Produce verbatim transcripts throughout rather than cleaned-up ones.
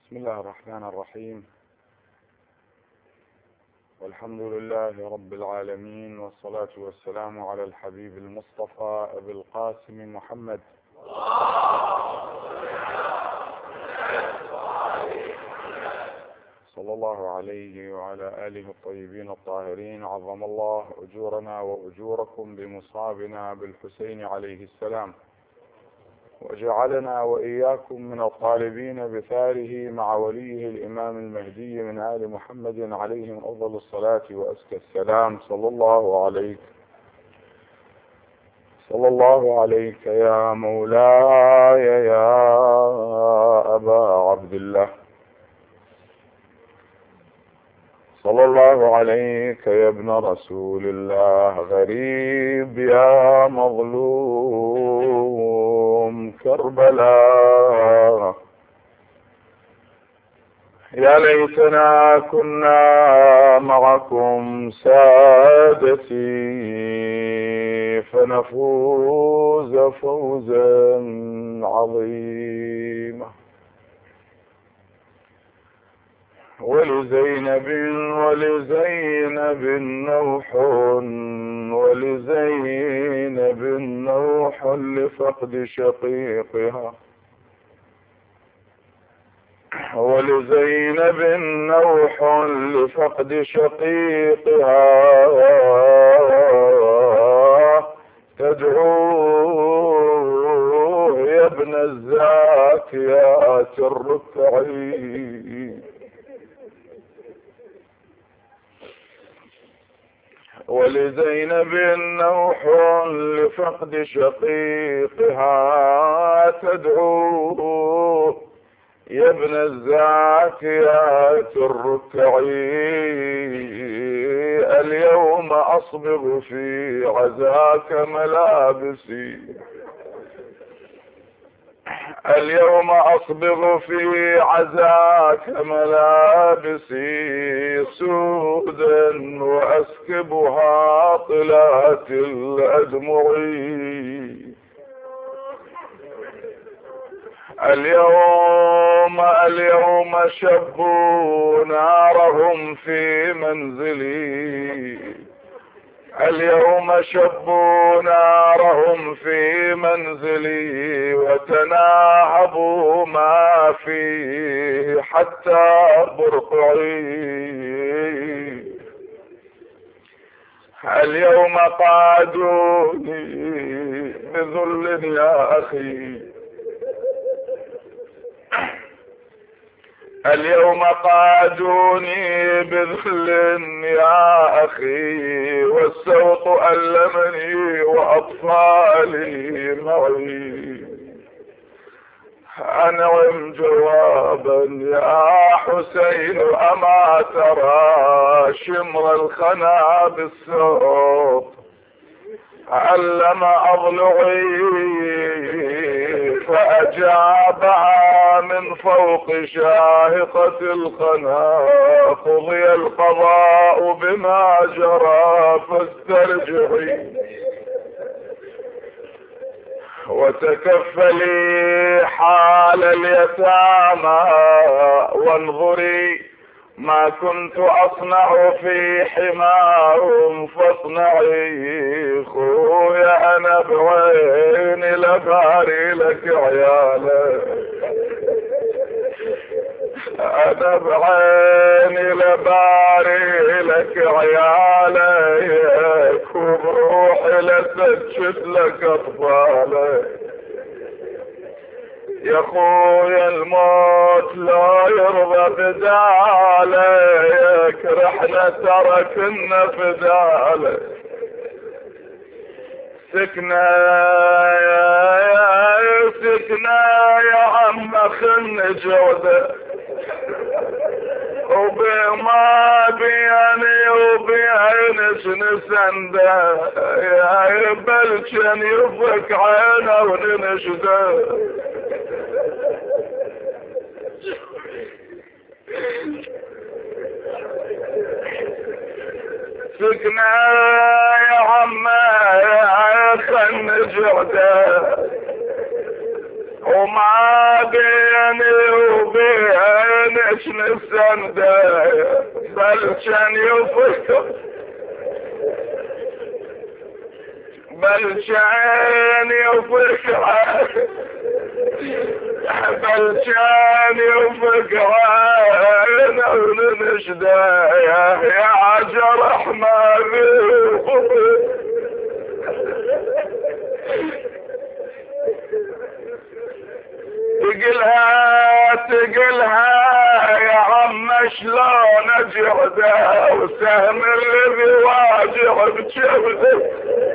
بسم الله الرحمن الرحيم. والحمد لله رب العالمين، والصلاة والسلام على الحبيب المصطفى أبي القاسم محمد صلى الله عليه وعلى آله الطيبين الطاهرين. عظم الله أجورنا وأجوركم بمصابنا بالحسين عليه السلام، وجعلنا وإياكم من الطالبين بثاره مع وليه الإمام المهدي من آل محمد عليهم أفضل الصلاة وأزكى السلام. صلى الله عليك صلى الله عليك يا مولاي يا أبا عبد الله، صلى الله عليك يا ابن رسول الله، غريب يا مظلوم كربلاء. يا ليتنا كنا معكم سادتي فنفوز فوزا عظيما. ولزينب ولزينب نوح ولزينب نوح لفقد شقيقها، ولزينب نوح لفقد شقيقها تدعوه يا ابن الزاكيات الركعي. ولزينب نوح لفقد شقيقها تدعوه يا ابن الزاكيات الركعي. اليوم أصبغ في عزاك ملابسي، اليوم أصبغ في عزاك ملابسي سودا وأسكبها طلات الأدمع. اليوم اليوم شبوا نارهم في منزلي، اليوم شبوا نارهم في منزلي وتناهبوا ما فيه حتى برقعي. اليوم قادوني بذل يا أخي، اليوم قادوني بذل يا أخي، والسوط ألمني وأطفالي معي. أنعم جوابا يا حسين، أما ترى شمر الخنا بالسوط علم أضلعي، فأجابها من فوق شاهقة الخنا. قضي القضاء بما جرى فاسترجعي، وتكفلي حال اليتامى وانظري ما كنت أصنع في حماهم فاصنعي. خويا أنا بعيني لباري لك عيالك، أنا بعيني لباري لك عيالك، وبروحي لسجد لك أطفالك. يا خويا الموت لا يرضى بدالك، رحنا تركنا فدالك. سكنا يا سكنا يا عم خن جودة، وبما بيني وبينك نسنده، يا بلشن يفك عينه وننشده. سكنا يا عم خن جوده، وما بيني وبين ليش نستنده بل كان يفكر بل كان يفكر بل كان يفكر نشده يا جرح ما تقلها تقلها يا عم شلون اجرده وسهم الذي واجر بجبده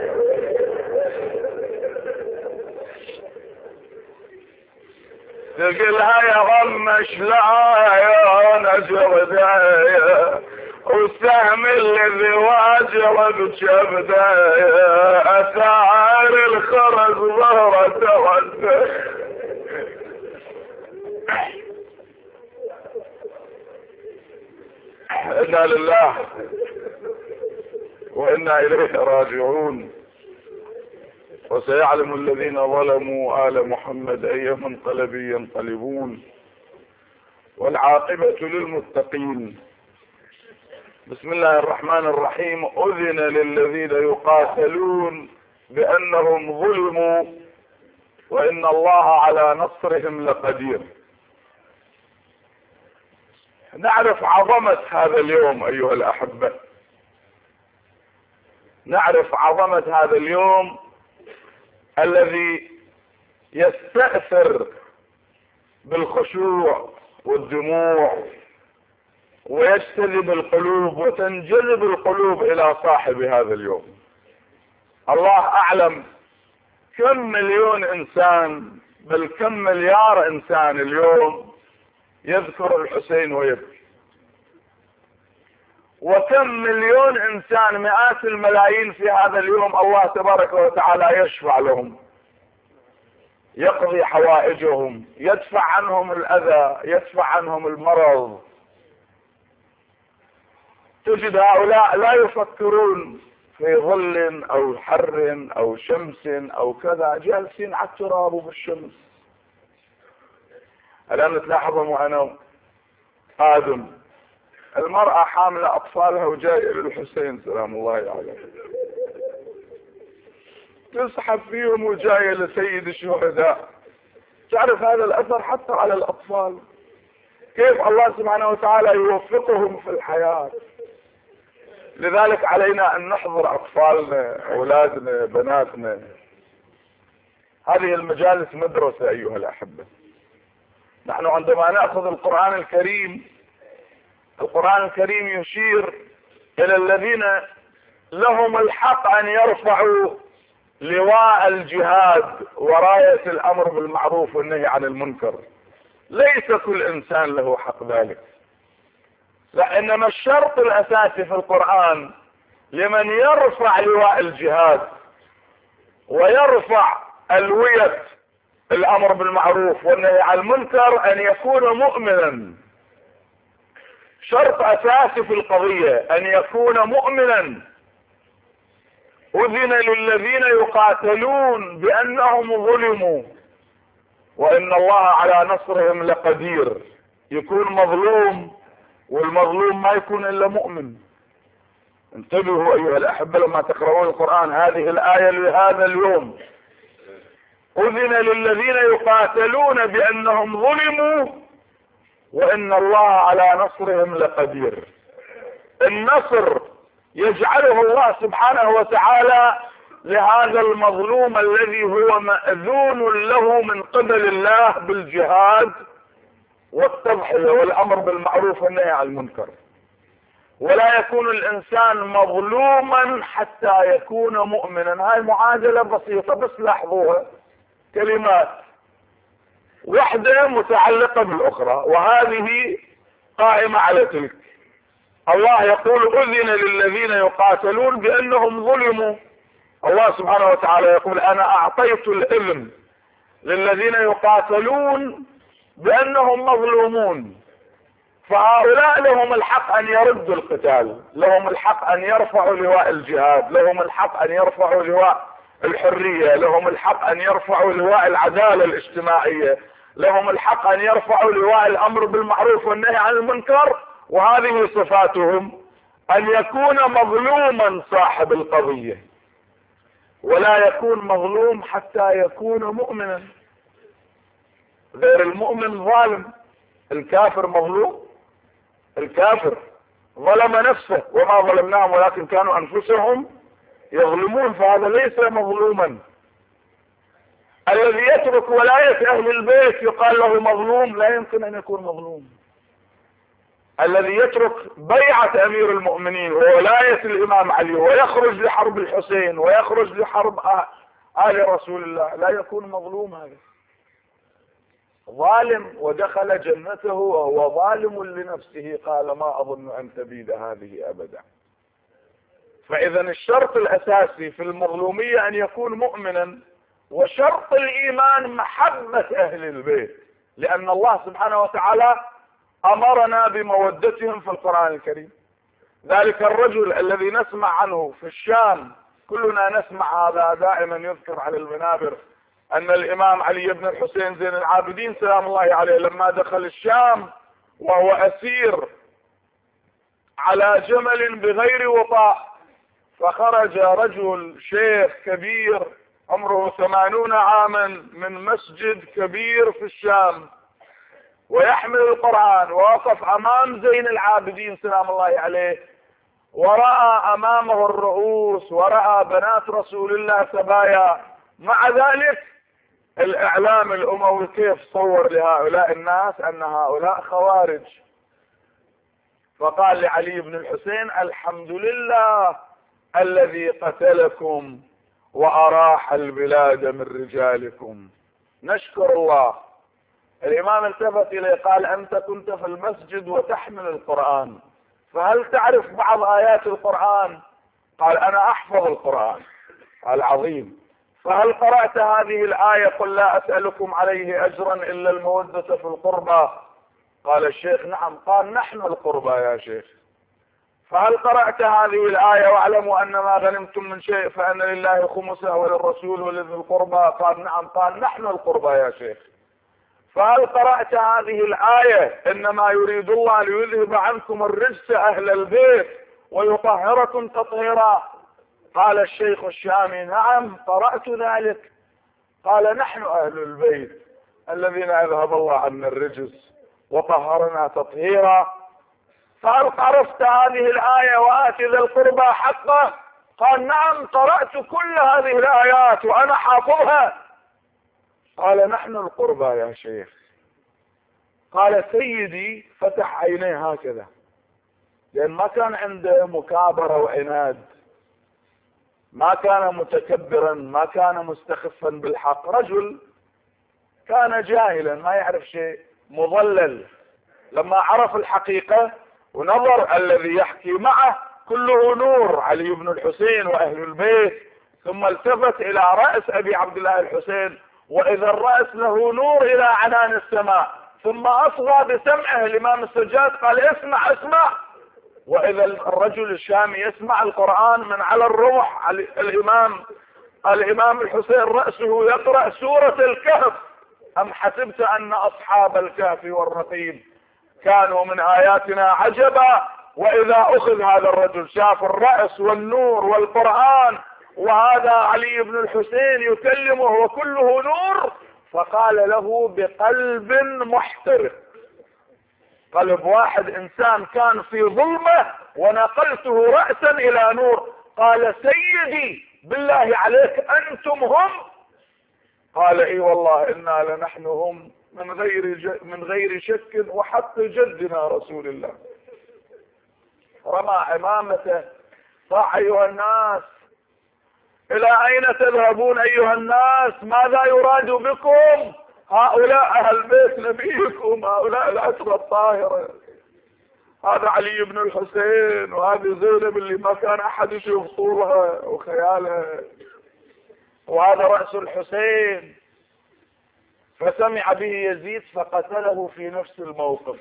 تقلها يا عم شلون اجرده والسهم الذي واجر بجبده اثار الخرز ظهرته وده إنا لله وإنا إليه راجعون. وسيعلم الذين ظلموا آل محمد أي منقلب ينقلبون والعاقبة للمتقين. بسم الله الرحمن الرحيم. أذن للذين يقاتلون بأنهم ظلموا وإن الله على نصرهم لقدير. نعرف عظمة هذا اليوم أيها الأحبة، نعرف عظمة هذا اليوم الذي يستأثر بالخشوع والدموع ويجتذب القلوب وتنجذب القلوب إلى صاحب هذا اليوم. الله أعلم كم مليون إنسان بل كم مليار إنسان اليوم يذكر الحسين ويبكي، وكم مليون إنسان مئات الملايين في هذا اليوم الله تبارك وتعالى يشفع لهم، يقضي حوائجهم، يدفع عنهم الأذى، يدفع عنهم المرض. تجد هؤلاء لا يفكرون في ظل أو حر أو شمس أو كذا، جالسين على التراب وبالشمس. الآن تلاحظوا وأنا آدم المرأة حاملة أطفالها وجاية للحسين سلام الله عليه، تسحب فيهم وجاية لسيد الشهداء. تعرف هذا الأثر حتى على الأطفال، كيف الله سبحانه وتعالى يوفقهم في الحياة. لذلك علينا أن نحضر أطفالنا، أولادنا، بناتنا. هذه المجالس مدرسة أيها الأحبة. نحن عندما نأخذ القرآن الكريم، القرآن الكريم يشير إلى الذين لهم الحق أن يرفعوا لواء الجهاد وراية الأمر بالمعروف والنهي عن المنكر. ليس كل إنسان له حق ذلك، لأنما الشرط الأساسي في القرآن لمن يرفع لواء الجهاد ويرفع ألوية الأمر بالمعروف والنهي عن المنكر أن يكون مؤمنا. شرط أساسي في القضية أن يكون مؤمنا. أذن للذين يقاتلون بأنهم ظلموا وإن الله على نصرهم لقدير. يكون مظلوم، والمظلوم ما يكون إلا مؤمن. انتبهوا أيها الأحبة لما تقرؤون القرآن، هذه الآية لهذا اليوم. أذن للذين يقاتلون بأنهم ظلموا وإن الله على نصرهم لقدير. النصر يجعله الله سبحانه وتعالى لهذا المظلوم الذي هو مأذون له من قبل الله بالجهاد والتضحية والأمر بالمعروف والنهي عن المنكر. ولا يكون الإنسان مظلوما حتى يكون مؤمنا. هاي معادلة بسيطة بس لاحظوها، كلمات واحدة متعلقة بالأخرى وهذه قائمة على تلك. الله يقول أذن للذين يقاتلون بأنهم ظلموا. الله سبحانه وتعالى يقول أنا أعطيت العلم للذين يقاتلون بأنهم مظلومون. فهؤلاء لهم الحق أن يردوا القتال، لهم الحق أن يرفعوا لواء الجهاد، لهم الحق أن يرفعوا لواء الحرية، لهم الحق أن يرفعوا لواء العدالة الاجتماعية، لهم الحق ان يرفعوا لواء الامر بالمعروف والنهي عن المنكر، وهذه صفاتهم: ان يكون مظلوما صاحب القضية، ولا يكون مظلوم حتى يكون مؤمنا. غير المؤمن ظالم، الكافر مظلوم. الكافر ظلم نفسه، وما ظلمناهم ولكن كانوا انفسهم يظلمون، فهذا ليس مظلوما. الذي يترك ولاية اهل البيت يقال له مظلوم؟ لا يمكن ان يكون مظلوم. الذي يترك بيعة امير المؤمنين وولاية الامام علي ويخرج لحرب الحسين ويخرج لحرب آل رسول الله لا يكون مظلوم. هذا ظالم ودخل جنته وهو ظالم لنفسه، قال ما اظن ان تبيد هذه ابدا. فاذا الشرط الاساسي في المظلومية ان يكون مؤمنا، وشرط الايمان محبة اهل البيت، لان الله سبحانه وتعالى امرنا بمودتهم في القرآن الكريم. ذلك الرجل الذي نسمع عنه في الشام، كلنا نسمع هذا دائما يذكر على المنابر، ان الامام علي بن الحسين زين العابدين سلام الله عليه لما دخل الشام وهو اسير على جمل بغير وطاء، فخرج رجل شيخ كبير عمره ثمانون عاما من مسجد كبير في الشام ويحمل القرآن، ووقف امام زين العابدين سلام الله عليه، ورأى امامه الرؤوس ورأى بنات رسول الله سبايا. مع ذلك الاعلام الاموي كيف صور لهؤلاء الناس ان هؤلاء خوارج، فقال لعلي بن الحسين: الحمد لله الذي قتلكم واراح البلاد من رجالكم. نشكر الله. الامام التفت اليه قال: انت كنت في المسجد وتحمل القرآن، فهل تعرف بعض ايات القرآن؟ قال: انا احفظ القرآن. قال: عظيم. فهل قرأت هذه الآية: قل لا اسألكم عليه اجرا الا المودة في القربى؟ قال الشيخ: نعم. قال: نحن القربى يا شيخ. فهل قرأت هذه الآية: واعلموا ان ما غنمتم من شيء فان لله خمسه وللرسول ولذي القربى؟ قال: نعم. قال: نحن القربى يا شيخ. فهل قرأت هذه الآية: انما يريد الله ليذهب عنكم الرجس اهل البيت ويطهركم تطهيرا؟ قال الشيخ الشامي: نعم قرأت ذلك. قال: نحن اهل البيت الذين اذهب الله عنا الرجس وطهرنا تطهيرا. فهل عرفت هذه الآية: وآت ذا القربى حقه؟ قال: نعم قرأت كل هذه الآيات وأنا حافظها. قال: نحن القربى يا شيخ. قال: سيدي فتح عينيه هكذا، لأن ما كان عنده مكابرة وعناد، ما كان متكبرا، ما كان مستخفا بالحق، رجل كان جاهلا ما يعرف شيء، مضلل. لما عرف الحقيقة ونظر الذي يحكي معه كله نور، علي بن الحسين وأهل البيت، ثم التفت إلى رأس أبي عبد الله الحسين، وإذا الرأس له نور إلى عنان السماء، ثم أصغى بسمعه الإمام السجاد قال: اسمع اسمع. وإذا الرجل الشامي يسمع القرآن من على الرمح، الإمام الإمام الحسين رأسه يقرأ سورة الكهف: أم حسبت أن أصحاب الكهف والرقيم كانوا من آياتنا عجبا. وإذا أخذ هذا الرجل شاف الرأس والنور والقرآن، وهذا علي بن الحسين يكلمه وكله نور، فقال له بقلب محترق، قلب واحد إنسان كان في ظلمة ونقلته رأسا إلى نور. قال: سيدي بالله عليك أنتم هم؟ قال: اي والله إنا لنحن هم، من غير من غير شك وحق جدنا رسول الله. رمى عمامته، صاح: ايها الناس الى اين تذهبون؟ ايها الناس ماذا يراد بكم؟ هؤلاء اهل بيت نبيكم، هؤلاء العترة الطاهرة، هذا علي بن الحسين وهذه زينب اللي ما كان احد يشوف طولها وخيالها، وهذا رأس الحسين. فسمع به يزيد فقتله في نفس الموقف.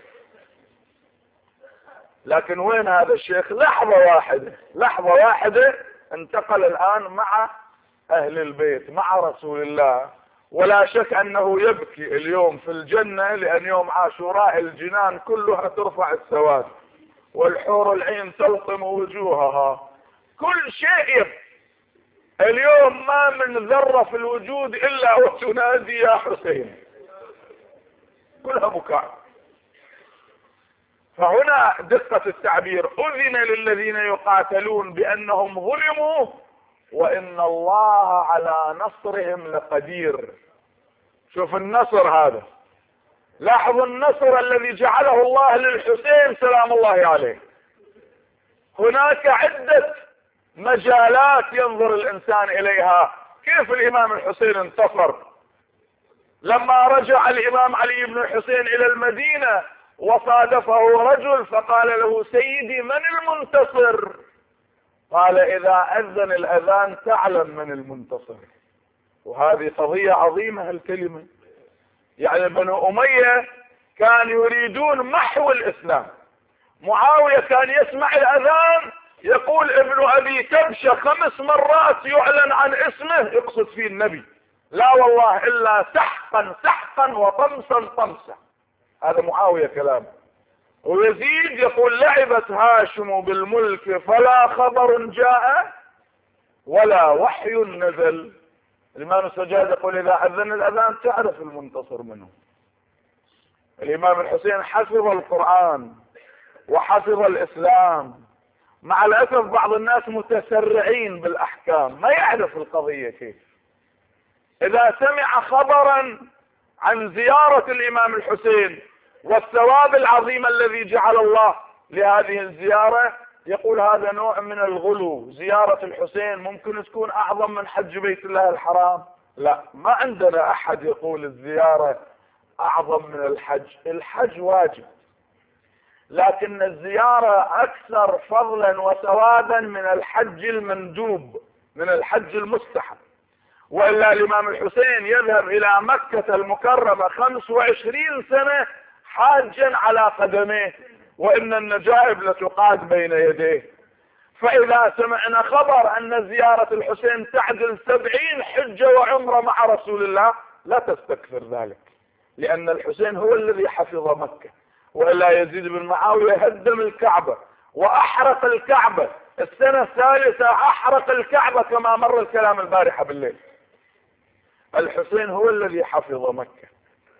لكن وين هذا الشيخ؟ لحظة واحدة لحظة واحدة انتقل الآن مع أهل البيت، مع رسول الله، ولا شك انه يبكي اليوم في الجنة، لان يوم عاشوراء الجنان كلها ترفع السواد والحور العين تلطم وجوهها، كل شيء يبكي. اليوم ما من ذرة في الوجود الا وتنادي يا حسين، كلها بكاء. فهنا دقة التعبير، اذن للذين يقاتلون بانهم ظلموا وان الله على نصرهم لقدير. شوف النصر هذا، لاحظوا النصر الذي جعله الله للحسين سلام الله عليه. هناك عدة مجالات ينظر الانسان اليها. كيف الامام الحسين انتصر؟ لما رجع الامام علي بن الحسين الى المدينة وصادفه رجل فقال له سيدي من المنتصر؟ قال اذا اذن الاذان تعلم من المنتصر. وهذه قضية عظيمة هالكلمة. يعني بنو امية كانوا يريدون محو الاسلام. معاوية كان يسمع الاذان يقول ابن ابي كبشة خمس مرات يعلن عن اسمه يقصد فيه النبي، لا والله الا سحقا سحقا وطمسا طمسا. هذا معاوية كلام. ويزيد يقول لعبت هاشم بالملك فلا خبر جاء ولا وحي نزل. الامام السجاد يقول اذا اذن الاذان تعرف المنتصر منه. الامام الحسين حفظ القرآن وحفظ الاسلام. مع الاسف بعض الناس متسرعين بالاحكام، ما يعرف القضية كيف. اذا سمع خبرا عن زيارة الامام الحسين والثواب العظيم الذي جعل الله لهذه الزيارة يقول هذا نوع من الغلو. زيارة الحسين ممكن تكون اعظم من حج بيت الله الحرام. لا، ما عندنا احد يقول الزيارة اعظم من الحج. الحج واجب، لكن الزيارة اكثر فضلا وثوابا من الحج المندوب، من الحج المستحب. وإلا الامام الحسين يذهب الى مكة المكرمة خمس وعشرين سنة حاجا على قدميه، وان النجائب لتقاد بين يديه. فاذا سمعنا خبر ان زيارة الحسين تعدل سبعين حجة وعمرة مع رسول الله لا تستكثر ذلك، لان الحسين هو الذي حفظ مكة. وإلا يزيد بن معاوية هدم الكعبة واحرق الكعبة، السنة الثالثة احرق الكعبة كما مر الكلام البارحة بالليل. الحسين هو الذي حفظ مكة،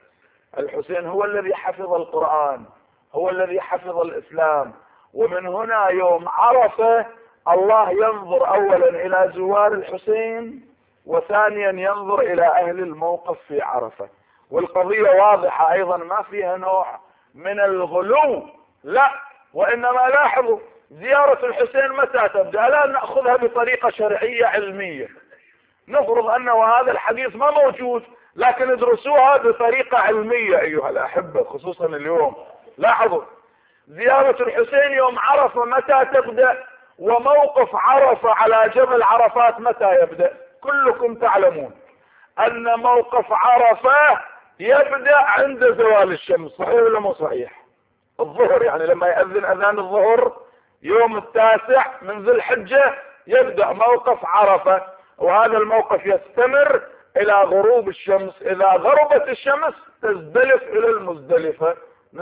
الحسين هو الذي حفظ القرآن، هو الذي حفظ الإسلام. ومن هنا يوم عرفة الله ينظر أولا إلى زوار الحسين، وثانيا ينظر إلى أهل الموقف في عرفة. والقضية واضحة أيضا، ما فيها نوع من الغلو، لا. وإنما لاحظوا زيارة الحسين متى تبدأ؟ لا نأخذها بطريقة شرعية علمية، نفرض أنه هذا الحديث ما موجود، لكن ادرسوها بطريقة علمية أيها الأحبة، خصوصا اليوم. لاحظوا زيارة الحسين يوم عرفة متى تبدأ، وموقف عرفة على جبل عرفات متى يبدأ. كلكم تعلمون أن موقف عرفة يبدأ عند زوال الشمس، صحيح ولا مو صحيح؟ الظهر، يعني لما يأذن أذان الظهر يوم التاسع من ذي الحجة يبدأ موقف عرفة، وهذا الموقف يستمر الى غروب الشمس. اذا غربت الشمس تزدلف الى المزدلفة،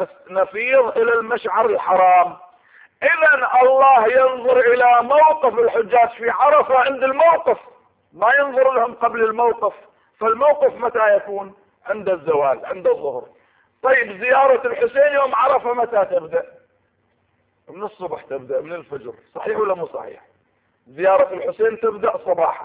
نفيض الى المشعر الحرام. اذا الله ينظر الى موقف الحجاج في عرفة عند الموقف، ما ينظر لهم قبل الموقف. فالموقف متى يكون؟ عند الزوال، عند الظهر. طيب زيارة الحسين يوم عرفة متى تبدأ؟ من الصبح تبدأ، من الفجر، صحيح ولا مو صحيح؟ زيارة الحسين تبدأ صباحا.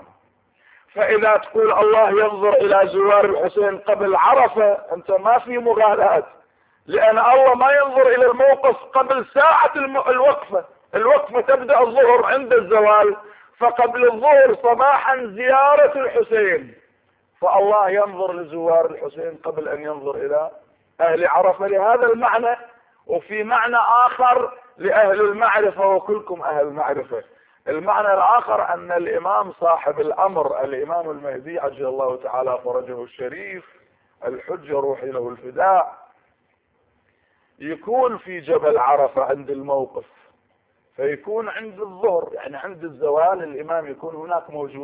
فإذا تقول الله ينظر إلى زوار الحسين قبل عرفة، أنت ما في مغالاة، لأن الله ما ينظر إلى الموقف قبل ساعة الوقفة. الوقفة تبدأ الظهر عند الزوال، فقبل الظهر صباحا زيارة الحسين. فالله ينظر لزوار الحسين قبل أن ينظر إلى أهل عرفة لهذا المعنى. وفي معنى آخر لأهل المعرفة، وكلكم أهل معرفة. المعنى الآخر أن الإمام صاحب الأمر الإمام المهدي عجل الله تعالى فرجه الشريف الحجة روحي له الفداء يكون في جبل عرفة عند الموقف، فيكون عند الظهر، يعني عند الزوال الإمام يكون هناك موجود.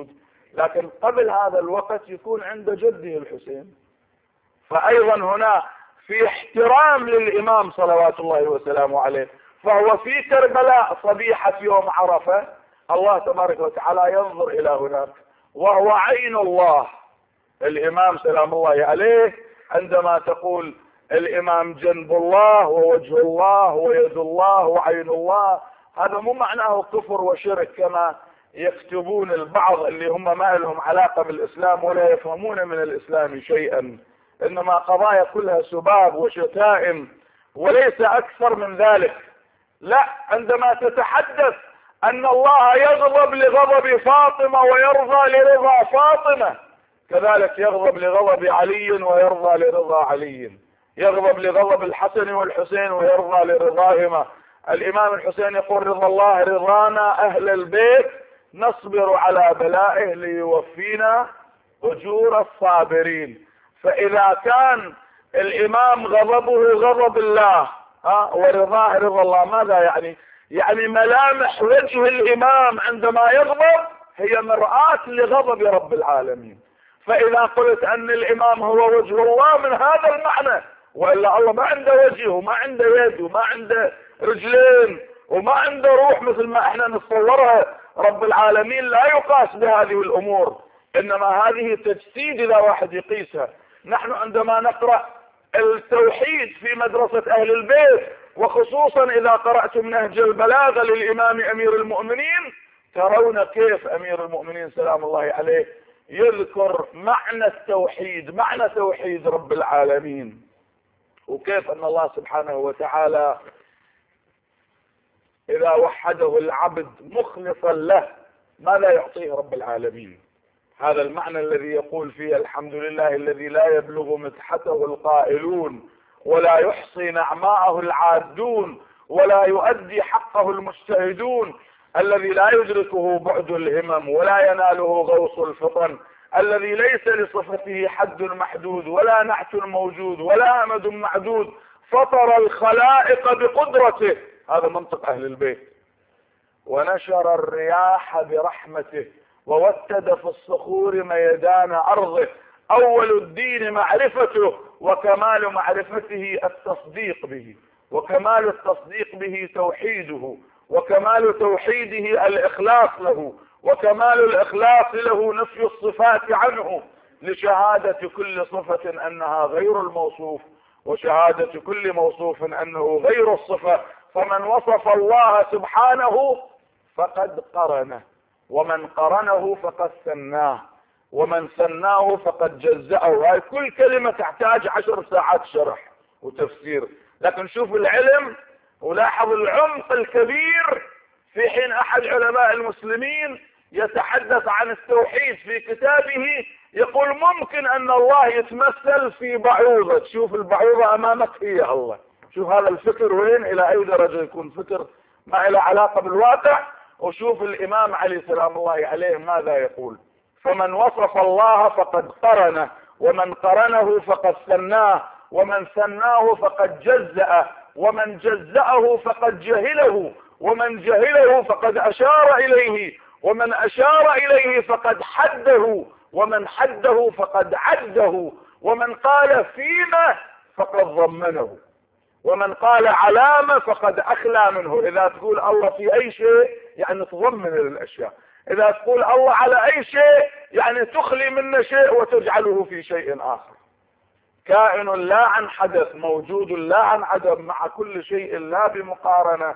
لكن قبل هذا الوقت يكون عند جده الحسين. فأيضا هنا في احترام للإمام صلوات الله وسلامه عليه، فهو في كربلاء صبيحة يوم عرفة الله تبارك وتعالى ينظر إلى هناك، وهو عين الله. الإمام سلام الله عليه عندما تقول الإمام جنب الله ووجه الله ويد الله وعين الله، هذا مو معناه كفر وشرك كما يكتبون البعض اللي هم ما لهم علاقة بالإسلام ولا يفهمون من الإسلام شيئا، إنما قضايا كلها سباب وشتائم وليس أكثر من ذلك. لا، عندما تتحدث أن الله يغضب لغضب فاطمة ويرضى لرضا فاطمة، كذلك يغضب لغضب علي ويرضى لرضا علي، يغضب لغضب الحسن والحسين ويرضى لرضاهما. الإمام الحسين يقول رضا الله رضانا أهل البيت نصبر على بلائه ليوفينا أجور الصابرين. فإذا كان الإمام غضبه غضب الله ها ورضاه رضا الله، ماذا يعني؟ يعني ملامح وجه الإمام عندما يغضب هي مرآة لغضب رب العالمين. فإذا قلت أن الإمام هو وجه الله من هذا المعنى، وإلا الله ما عنده وجه وما عنده يد وما عنده رجلين وما عنده روح مثل ما احنا نتصورها، رب العالمين لا يقاس بهذه الأمور، إنما هذه تجسيد إذا واحد يقيسها. نحن عندما نقرأ التوحيد في مدرسة أهل البيت، وخصوصا إذا قرأتم نهج البلاغة للإمام أمير المؤمنين، ترون كيف أمير المؤمنين سلام الله عليه يذكر معنى التوحيد، معنى توحيد رب العالمين، وكيف أن الله سبحانه وتعالى إذا وحده العبد مخلصا له ماذا يعطيه رب العالمين. هذا المعنى الذي يقول فيه الحمد لله الذي لا يبلغ مدحته القائلون ولا يحصي نعماءه العادون ولا يؤدي حقه المجتهدون، الذي لا يدركه بعد الهمم ولا يناله غوص الفطن، الذي ليس لصفته حد محدود ولا نعت موجود ولا أمد معدود، فطر الخلائق بقدرته، هذا منطق أهل البيت، ونشر الرياح برحمته ووتد في الصخور ميدان أرضه. أول الدين معرفته، وكمال معرفته التصديق به، وكمال التصديق به توحيده، وكمال توحيده الإخلاص له، وكمال الإخلاص له نفي الصفات عنه، لشهادة كل صفة أنها غير الموصوف، وشهادة كل موصوف أنه غير الصفة. فمن وصف الله سبحانه فقد قرنه، ومن قرنه فقد ثناه، ومن ثناه فقد جزأه. هاي كل كلمة تحتاج عشر ساعات شرح وتفسير، لكن شوف العلم ولاحظ العمق الكبير في حين أحد علماء المسلمين يتحدث عن التوحيد في كتابه، يقول ممكن أن الله يتمثل في بعوضة. تشوف البعوضة أمامك هي الله. شوف هذا الفكر وين إلى أي درجة يكون فكر ما له علاقة بالواقع. وشوف الإمام علي سلام الله عليه ماذا يقول: فمن وصف الله فقد قرنه، ومن قرنه فقد ثناه، ومن ثناه فقد جزأه، ومن جزأه فقد جهله، ومن جهله فقد أشار إليه، ومن أشار إليه فقد حده، ومن حده فقد عده، ومن قال فيما فقد ضمنه، ومن قال علامة فقد أخلى منه. إذا تقول الله في أي شيء يعني تضمن الأشياء، إذا تقول الله على أي شيء يعني تخلي منه شيء وتجعله في شيء آخر. كائن لا عن حدث، موجود لا عن عدم، مع كل شيء لا بمقارنة،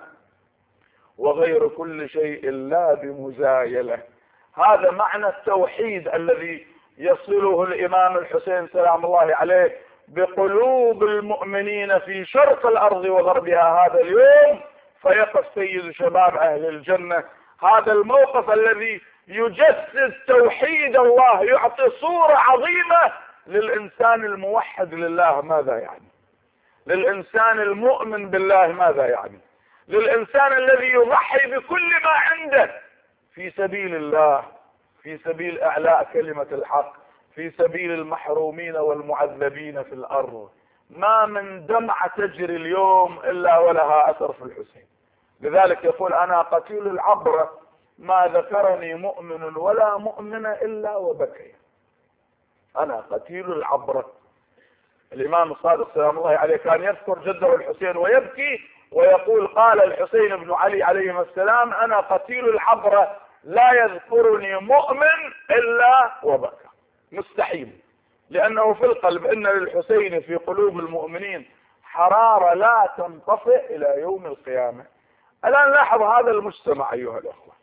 وغير كل شيء لا بمزايلة. هذا معنى التوحيد الذي يصله الإمام الحسين سلام الله عليه بقلوب المؤمنين في شرق الأرض وغربها هذا اليوم، فيقف سيد شباب أهل الجنة. هذا الموقف الذي يجسد توحيد الله، يعطي صورة عظيمة للإنسان الموحد لله ماذا يعني، للإنسان المؤمن بالله ماذا يعني، للإنسان الذي يضحي بكل ما عنده في سبيل الله، في سبيل إعلاء كلمة الحق، في سبيل المحرومين والمعذبين في الأرض. ما من دمعة تجري اليوم إلا ولها أثر في الحسين. لذلك يقول: أنا قتيل العبرة ما ذكرني مؤمن ولا مؤمن إلا وبكي، أنا قتيل العبرة. الإمام الصادق سلام الله عليه كان يذكر جده الحسين ويبكي ويقول قال الحسين بن علي عليه السلام أنا قتيل العبرة لا يذكرني مؤمن إلا وبكى. مستحيل، لأنه في القلب إن للحسين في قلوب المؤمنين حرارة لا تنطفئ إلى يوم القيامة. الآن لاحظ هذا المجتمع أيها الأخوة،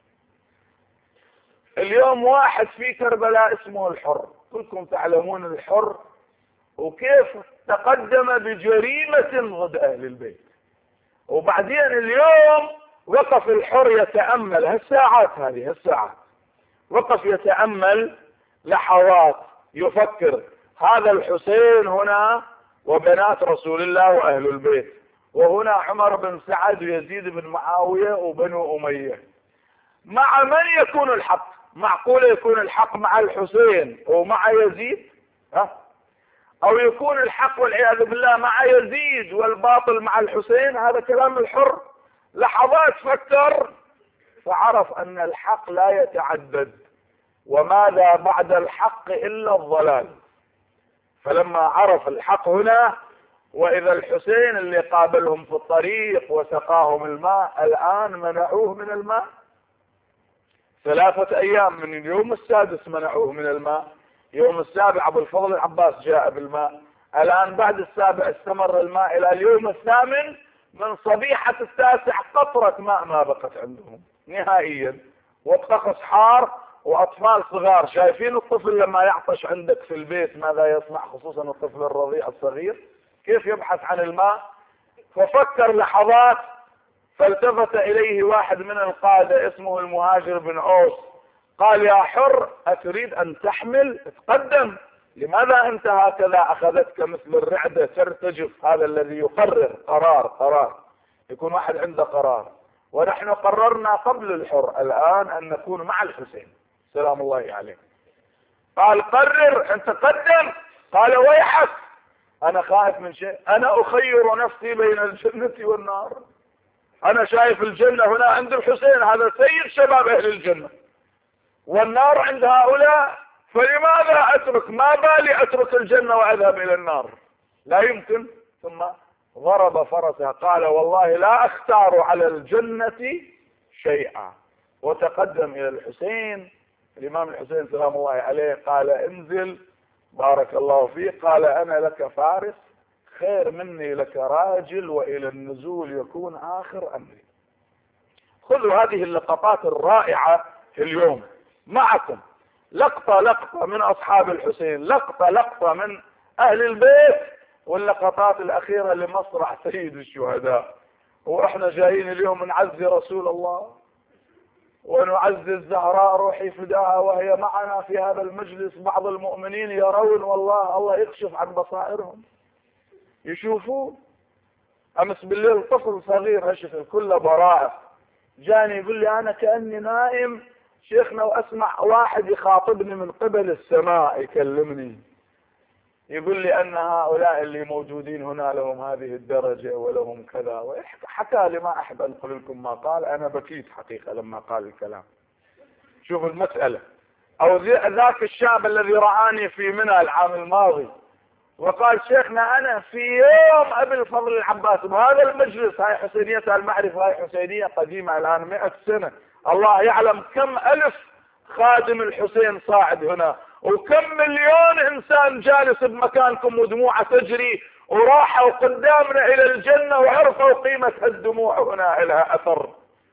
اليوم واحد في كربلاء اسمه الحر، كلكم تعلمون الحر وكيف تقدم بجريمة ضد أهل البيت، وبعدين اليوم وقف الحر يتأمل هالساعات هذه هالساعات وقف يتأمل لحظات يفكر هذا الحسين هنا وبنات رسول الله وأهل البيت، وهنا عمر بن سعد ويزيد بن معاوية وبنو أمية، مع من يكون الحق؟ معقول يكون الحق مع الحسين ومع يزيد؟ ها؟ أو يكون الحق والعياذ بالله مع يزيد والباطل مع الحسين؟ هذا كلام الحر. لحظات فكر فعرف أن الحق لا يتعدد، وماذا بعد الحق إلا الضلال. فلما عرف الحق هنا، وإذا الحسين اللي قابلهم في الطريق وسقاهم الماء الآن منعوه من الماء، ثلاثة أيام من اليوم السادس منعوه من الماء، يوم السابع أبو الفضل العباس جاء بالماء، الآن بعد السابع استمر الماء إلى اليوم الثامن، من صبيحة التاسع قطرة ماء ما بقت عندهم نهائيا، والطقس حار وأطفال صغار. شايفين الطفل لما يعطش عندك في البيت ماذا يصنع، خصوصا الطفل الرضيع الصغير، كيف يبحث عن الماء؟ ففكر لحظات، فالتفت إليه واحد من القادة اسمه المهاجر بن أوس، قال يا حر أتريد أن تحمل؟ تقدم، لماذا أنت هكذا أخذتك مثل الرعدة ترتجف؟ هذا الذي يقرر قرار قرار يكون واحد عنده قرار، ونحن قررنا قبل الحر الآن أن نكون مع الحسين سلام الله عليه. قال قرر أن تقدم، قال ويحك أنا خائف من شيء، أنا أخير نفسي بين الجنة والنار، أنا شايف الجنة هنا عند الحسين هذا سيد شباب أهل الجنة، والنار عند هؤلاء، فلماذا أترك؟ ما بالي أترك الجنة وأذهب إلى النار؟ لا يمكن. ثم ضرب فرسه قال والله لا أختار على الجنة شيئا، وتقدم إلى الحسين. الإمام الحسين سلام الله عليه قال انزل بارك الله فيك، قال أنا لك فارس خير مني لك راجل، وإلى النزول يكون آخر أمري. خذوا هذه اللقطات الرائعة اليوم معكم، لقطة لقطة من أصحاب الحسين، لقطة لقطة من أهل البيت، واللقطات الأخيرة لمسرح سيد الشهداء. وإحنا جايين اليوم نعزي رسول الله ونعزي الزهراء روحي فداها، وهي معنا في هذا المجلس. بعض المؤمنين يرون والله الله يكشف عن بصائرهم يشوفون. أمس بالليل طفل صغير هشف كله براءة جاني يقول لي أنا كأني نائم شيخنا وأسمع واحد يخاطبني من قبل السماء يكلمني، يقول لي أن هؤلاء اللي موجودين هنا لهم هذه الدرجة ولهم كذا، وحكى لي ما أحب أنقل لكم ما قال، أنا بكيت حقيقة لما قال الكلام. شوف المسألة. أو ذاك الشاب الذي رآني في منى العام الماضي وقال شيخنا أنا في يوم أبي الفضل العباس بهذا المجلس، هاي حسينية المعرفة، هاي حسينية قديمة الآن مئة سنة، الله يعلم كم ألف خادم الحسين صاعد هنا، وكم مليون إنسان جالس بمكانكم ودموعه تجري، وراحوا قدامنا إلى الجنة وعرفوا قيمة الدموع هنا لها أثر.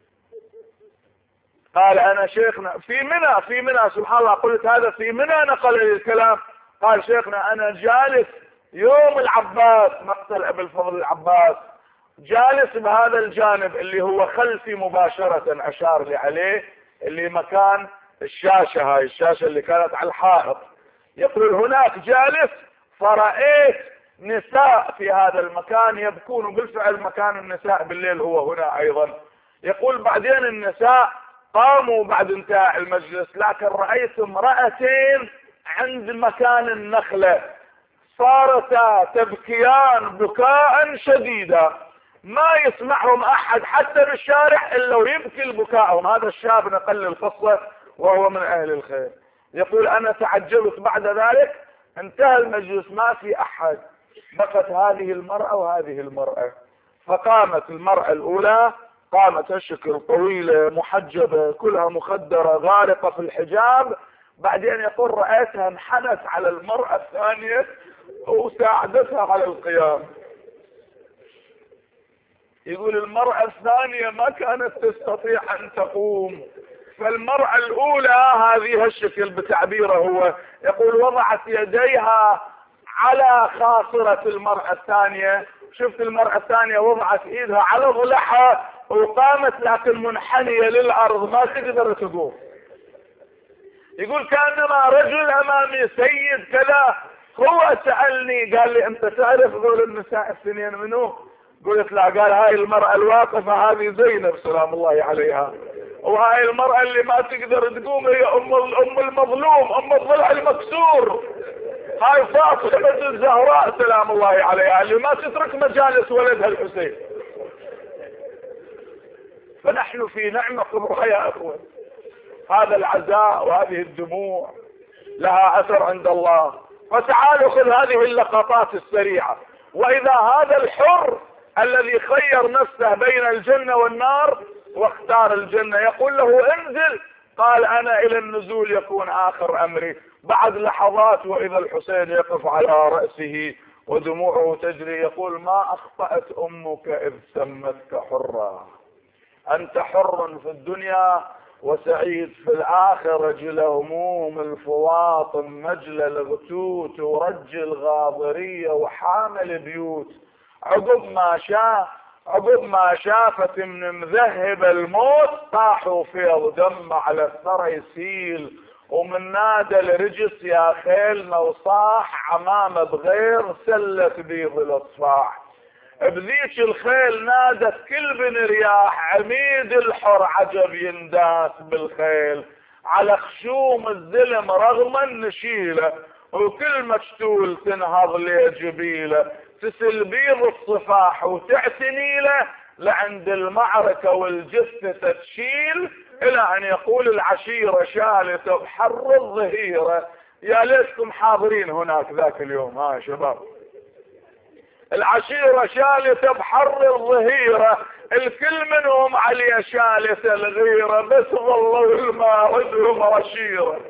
قال أنا شيخنا في منى في منى سبحان الله، قلت هذا في منى نقل الكلام. قال شيخنا أنا جالس يوم العباس مقتل أبي الفضل العباس، جالس بهذا الجانب اللي هو خلفي مباشرة، أشار لي عليه اللي مكان الشاشة، هاي الشاشة اللي كانت على الحائط. يقول هناك جالس فرأيت نساء في هذا المكان يبكون، وبالفعل مكان النساء بالليل هو هنا أيضا. يقول بعدين النساء قاموا بعد انتهاء المجلس، لكن رأيت امرأتين عند مكان النخلة صارتا تبكيان بكاء شديدا. ما يسمعهم احد حتى بالشارع الا ويبكي البكاءهم. هذا الشاب نقل القصة وهو من اهل الخير، يقول انا تعجبت بعد ذلك انتهى المجلس ما في احد، بقت هذه المرأة وهذه المرأة. فقامت المرأة الاولى قامت هالشكل طويلة محجبة كلها مخدرة غارقة في الحجاب، بعدين يقول رأيتها انحنت على المرأة الثانية وساعدتها على القيام. يقول المرأة الثانية ما كانت تستطيع ان تقوم، فالمرأة الاولى هذه هالشكل بتعبيره هو يقول وضعت يديها على خاصرة المرأة الثانية. شفت المرأة الثانية وضعت ايدها على ضلعها وقامت لكن منحنية للارض ما تقدر تقوم. يقول كانما رجل امامي سيد كذا، هو سألني قال لي انت تعرف ذول النساء الاثنين منو؟ قلت لا. قال هاي المرأة الواقفة هذه زينب سلام الله عليها، وهاي المرأة اللي ما تقدر تقوم هي ام ام المظلوم ام الضلع المكسور، هاي فاطمة الزهراء سلام الله عليها اللي ما تترك مجالس ولدها الحسين. فنحن في نعمة كبرى يا اخوان. هذا العزاء وهذه الدموع لها اثر عند الله. فتعالوا خذ هذه اللقطات السريعة. واذا هذا الحر الذي خير نفسه بين الجنة والنار واختار الجنة يقول له انزل، قال انا الى النزول يكون اخر امري. بعد لحظات واذا الحسين يقف على رأسه ودموعه تجري يقول ما اخطأت امك اذ سمتك حرا، انت حر في الدنيا وسعيد في الاخر، رجل هموم الفواطم مجل الغتوت ورج الغاضرية وحامل بيوت. عقب ما شاف عقب ما شافت من مذهب الموت طاحوا فيض دم على الثرى يسيل، ومن نادى الرجس يا خيلنا وصاح عمامة بغير سلت بيض الاصفاح. بذيك الخيل نادت كل بن رياح عميد الحر عجب ينداس بالخيل، على خشوم الزلم رغما نشيله وكل مشتول تنهض ليه جبيله، تسل بيض الصفاح وتعتني له لعند المعركة والجثة تشيل، الى ان يقول العشيرة شالت بحر الظهيرة. يا ليتكم حاضرين هناك ذاك اليوم ها شباب. العشيرة شالت بحر الظهيرة، الكل منهم عليه شالت الغيرة، بس ظلوا الماء عندهم عشيرة.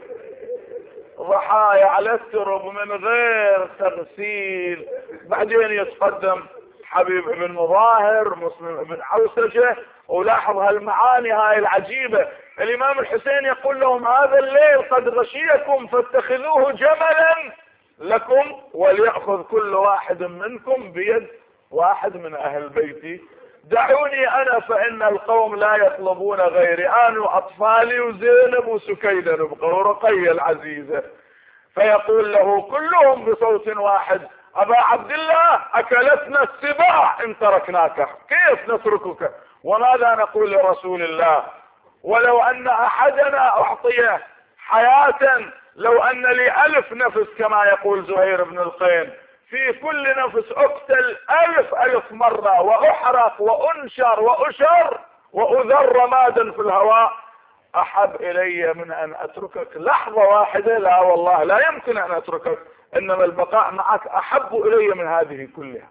ضحايا على الترب من غير تغسيل. بعدين يتقدم حبيب ابن مظاهر مسلم ابن عوسجة ولاحظ هالمعاني هاي العجيبة. الامام الحسين يقول لهم هذا الليل قد غشيكم فاتخذوه جملا لكم وليأخذ كل واحد منكم بيد واحد من اهل بيتي، دعوني انا فان القوم لا يطلبون غيري، انا واطفالي وزينب وسكينة ورقية العزيزة. فيقول له كلهم بصوت واحد ابا عبد الله اكلتنا السباع ان تركناك، كيف نتركك؟ وماذا نقول لرسول الله؟ ولو ان احدنا اعطيه حياة لو ان لي الف نفس كما يقول زهير بن القين، في كل نفس اقتل الف الف مرة واحرق وانشر واشر واذر رمادا في الهواء احب الي من ان اتركك لحظة واحدة. لا والله لا يمكن ان اتركك، انما البقاء معك احب الي من هذه كلها.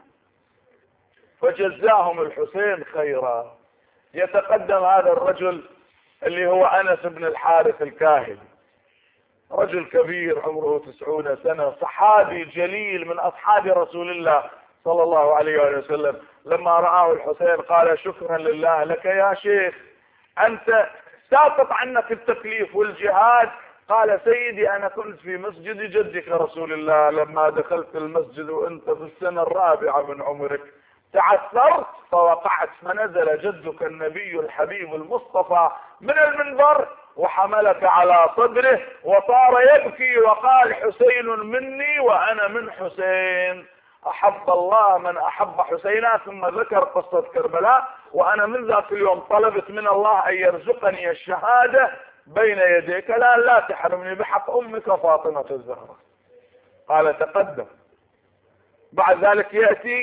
فجزاهم الحسين خيرا. يتقدم هذا الرجل اللي هو انس بن الحارث الكاهلي، رجل كبير عمره تسعون سنة، صحابي جليل من اصحاب رسول الله صلى الله عليه وآله وسلم. لما رآه الحسين قال شكرا لله لك يا شيخ، انت ساقط عنك التكليف والجهاد. قال سيدي انا كنت في مسجد جدك رسول الله، لما دخلت المسجد وانت في السنة الرابعة من عمرك تعثرت فوقعت، فنزل جدك النبي الحبيب المصطفى من المنبر وحملك على صدره وصار يبكي وقال حسين مني وانا من حسين، احب الله من احب حسينا. ثم ذكر قصة كربلاء، وانا من ذاك اليوم طلبت من الله ان يرزقني الشهادة بين يديك، لا لا تحرمني بحق امك فاطمة الزهراء. قال تقدم. بعد ذلك يأتي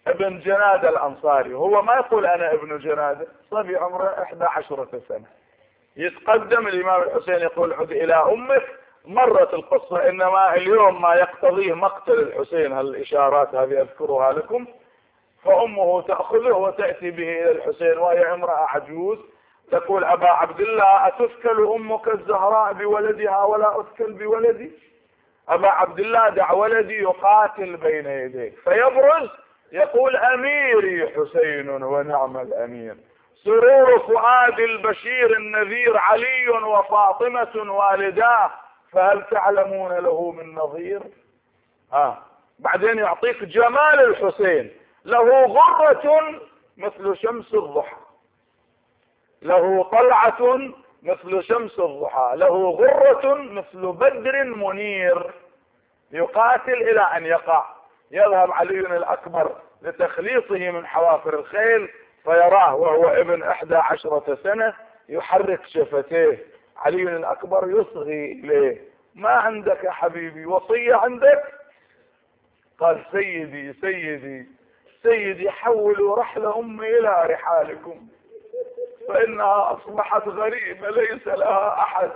ابن جنادة الأنصاري، هو ما يقول أنا ابن جنادة، صبي عمره إحدى عشرة سنة، يتقدم الإمام الحسين يقول عد إلى أمك. مرت القصة، إنما اليوم ما يقتضيه مقتل الحسين، هالإشارات هذه أذكرها لكم. فأمه تأخذه وتأتي به إلى الحسين وهي امرأة عجوز، تقول أبا عبد الله أتثكل أمك الزهراء بولدها ولا أثكل بولدي؟ أبا عبد الله دع ولدي يقاتل بين يديك. فيبرز يقول أميري حسين ونعم الأمير، سرور فؤاد البشير النذير علي وفاطمة والداه، فهل تعلمون له من نظير؟ آه. بعدين يعطيك جمال الحسين، له غرة مثل شمس الضحى، له طلعة مثل شمس الضحى، له غرة مثل بدر منير، يقاتل إلى أن يقع. يذهب علي الأكبر لتخليصه من حوافر الخيل، فيراه وهو ابن إحدى عشرة سنة يحرك شفتيه. علي الأكبر يصغي إليه، ما عندك حبيبي وصية عندك؟ قال سيدي سيدي سيدي حولوا رحل أمي إلى رحالكم، فإنها أصبحت غريبة ليس لها أحد.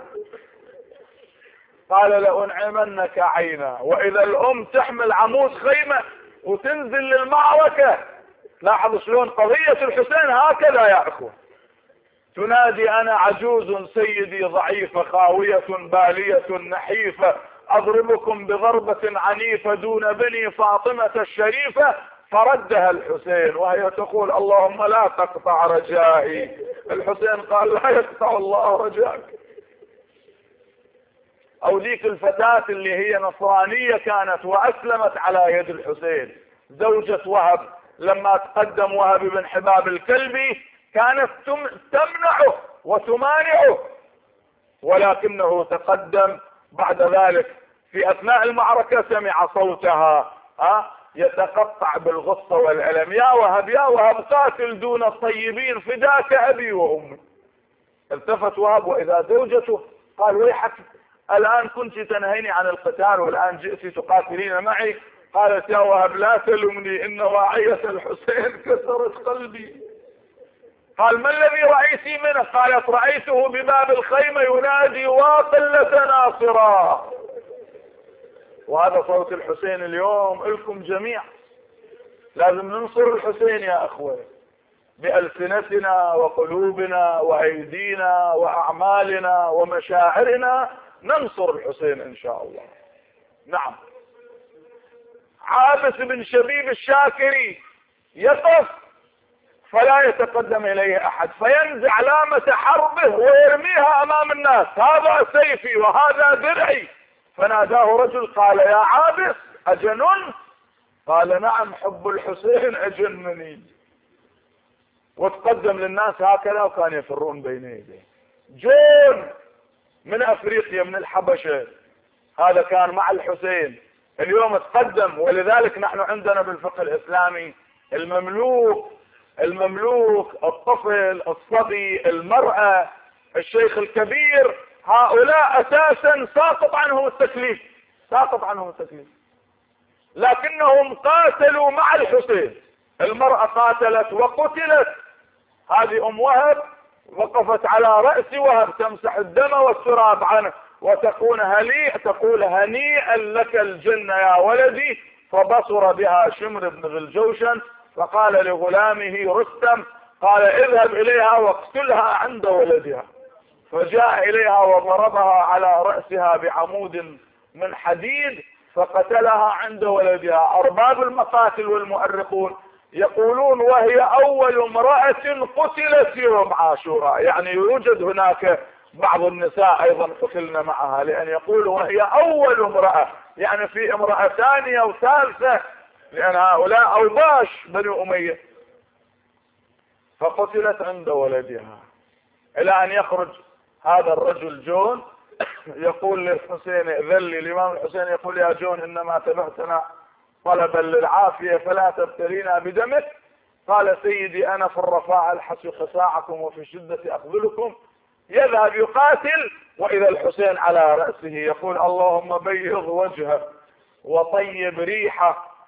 قال لأنعمنك عينا، وإذا الأم تحمل عمود خيمة وتنزل للمعركة، لاحظوا شلون قضية الحسين هكذا يا أخوة، تنادي أنا عجوز سيدي ضعيفة خاوية بالية نحيفة، أضربكم بضربة عنيفة دون بني فاطمة الشريفة. فردها الحسين وهي تقول اللهم لا تقطع رجائي. الحسين قال لا يقطع الله رجاك. أو ذيك الفتاة اللي هي نصرانية كانت وأسلمت على يد الحسين، زوجة وهب، لما تقدم وهب بن حباب الكلبي كانت تمنعه وتمانعه، ولكنه تقدم بعد ذلك في أثناء المعركة، سمع صوتها ها يتقطع بالغصة والألم، يا وهب يا وهب قاتل دون الطيبين فداك أبي وأمي. التفت وهب وإذا زوجته، قال ويحك الآن كنت تنهيني عن القتال والآن جئت تقاتلين معي. قالت يا وهب لا تلمني، إن واعية الحسين كسرت قلبي. قال ما الذي رأيتي منه؟ قالت رأيته بباب الخيمة ينادي واقلة ناصرا. وهذا صوت الحسين اليوم لكم جميعا. لازم ننصر الحسين يا أخوة بألسنتنا وقلوبنا وأيدينا وأعمالنا ومشاعرنا، ننصر الحسين إن شاء الله. نعم. عابس بن شبيب الشاكري يقف فلا يتقدم إليه أحد، فينزع علامة حربه ويرميها أمام الناس، هذا سيفي وهذا درعي. فناداه رجل قال يا عابس أجنن؟ قال نعم حب الحسين أجنني. وتقدم للناس هكذا وكانوا يفرون بين يديه. جون من أفريقيا من الحبشة، هذا كان مع الحسين، اليوم تقدم. ولذلك نحن عندنا بالفقه الإسلامي المملوك المملوك الطفل الصبي المرأة الشيخ الكبير، هؤلاء أساسا ساقط عنهم التكليف، ساقط عنهم التكليف، لكنهم قاتلوا مع الحسين. المرأة قاتلت وقتلت، هذه أم وهب وقفت على رأس وهب تمسح الدم والتراب عنه وتقول هنيئا تقول هنيئا لك الجنة يا ولدي. فبصر بها شمر بن ذي الجوشن فقال لغلامه رستم، قال اذهب إليها واقتلها عند ولدها. فجاء إليها وضربها على رأسها بعمود من حديد فقتلها عند ولدها. أرباب المقاتل والمؤرخون يقولون وهي أول امرأة قتلت يوم عاشوراء، يعني يوجد هناك بعض النساء أيضا قتلن معها، لأن يقولوا وهي أول امرأة، يعني في امرأة ثانية وثالثة، لأن هؤلاء أوباش بني أمية. فقتلت عند ولدها إلى أن يخرج هذا الرجل جون يقول للحسين ائذن لي. الإمام الحسين يقول يا جون إنما تبعتنا طلبا للعافية فلا تبتلينا بدمك. قال سيدي أنا في الرفاع ألحس خساعكم وفي الشدة أخذلكم. يذهب يقاتل وإذا الحسين على رأسه يقول اللهم بيض وجهه وطيب ريحه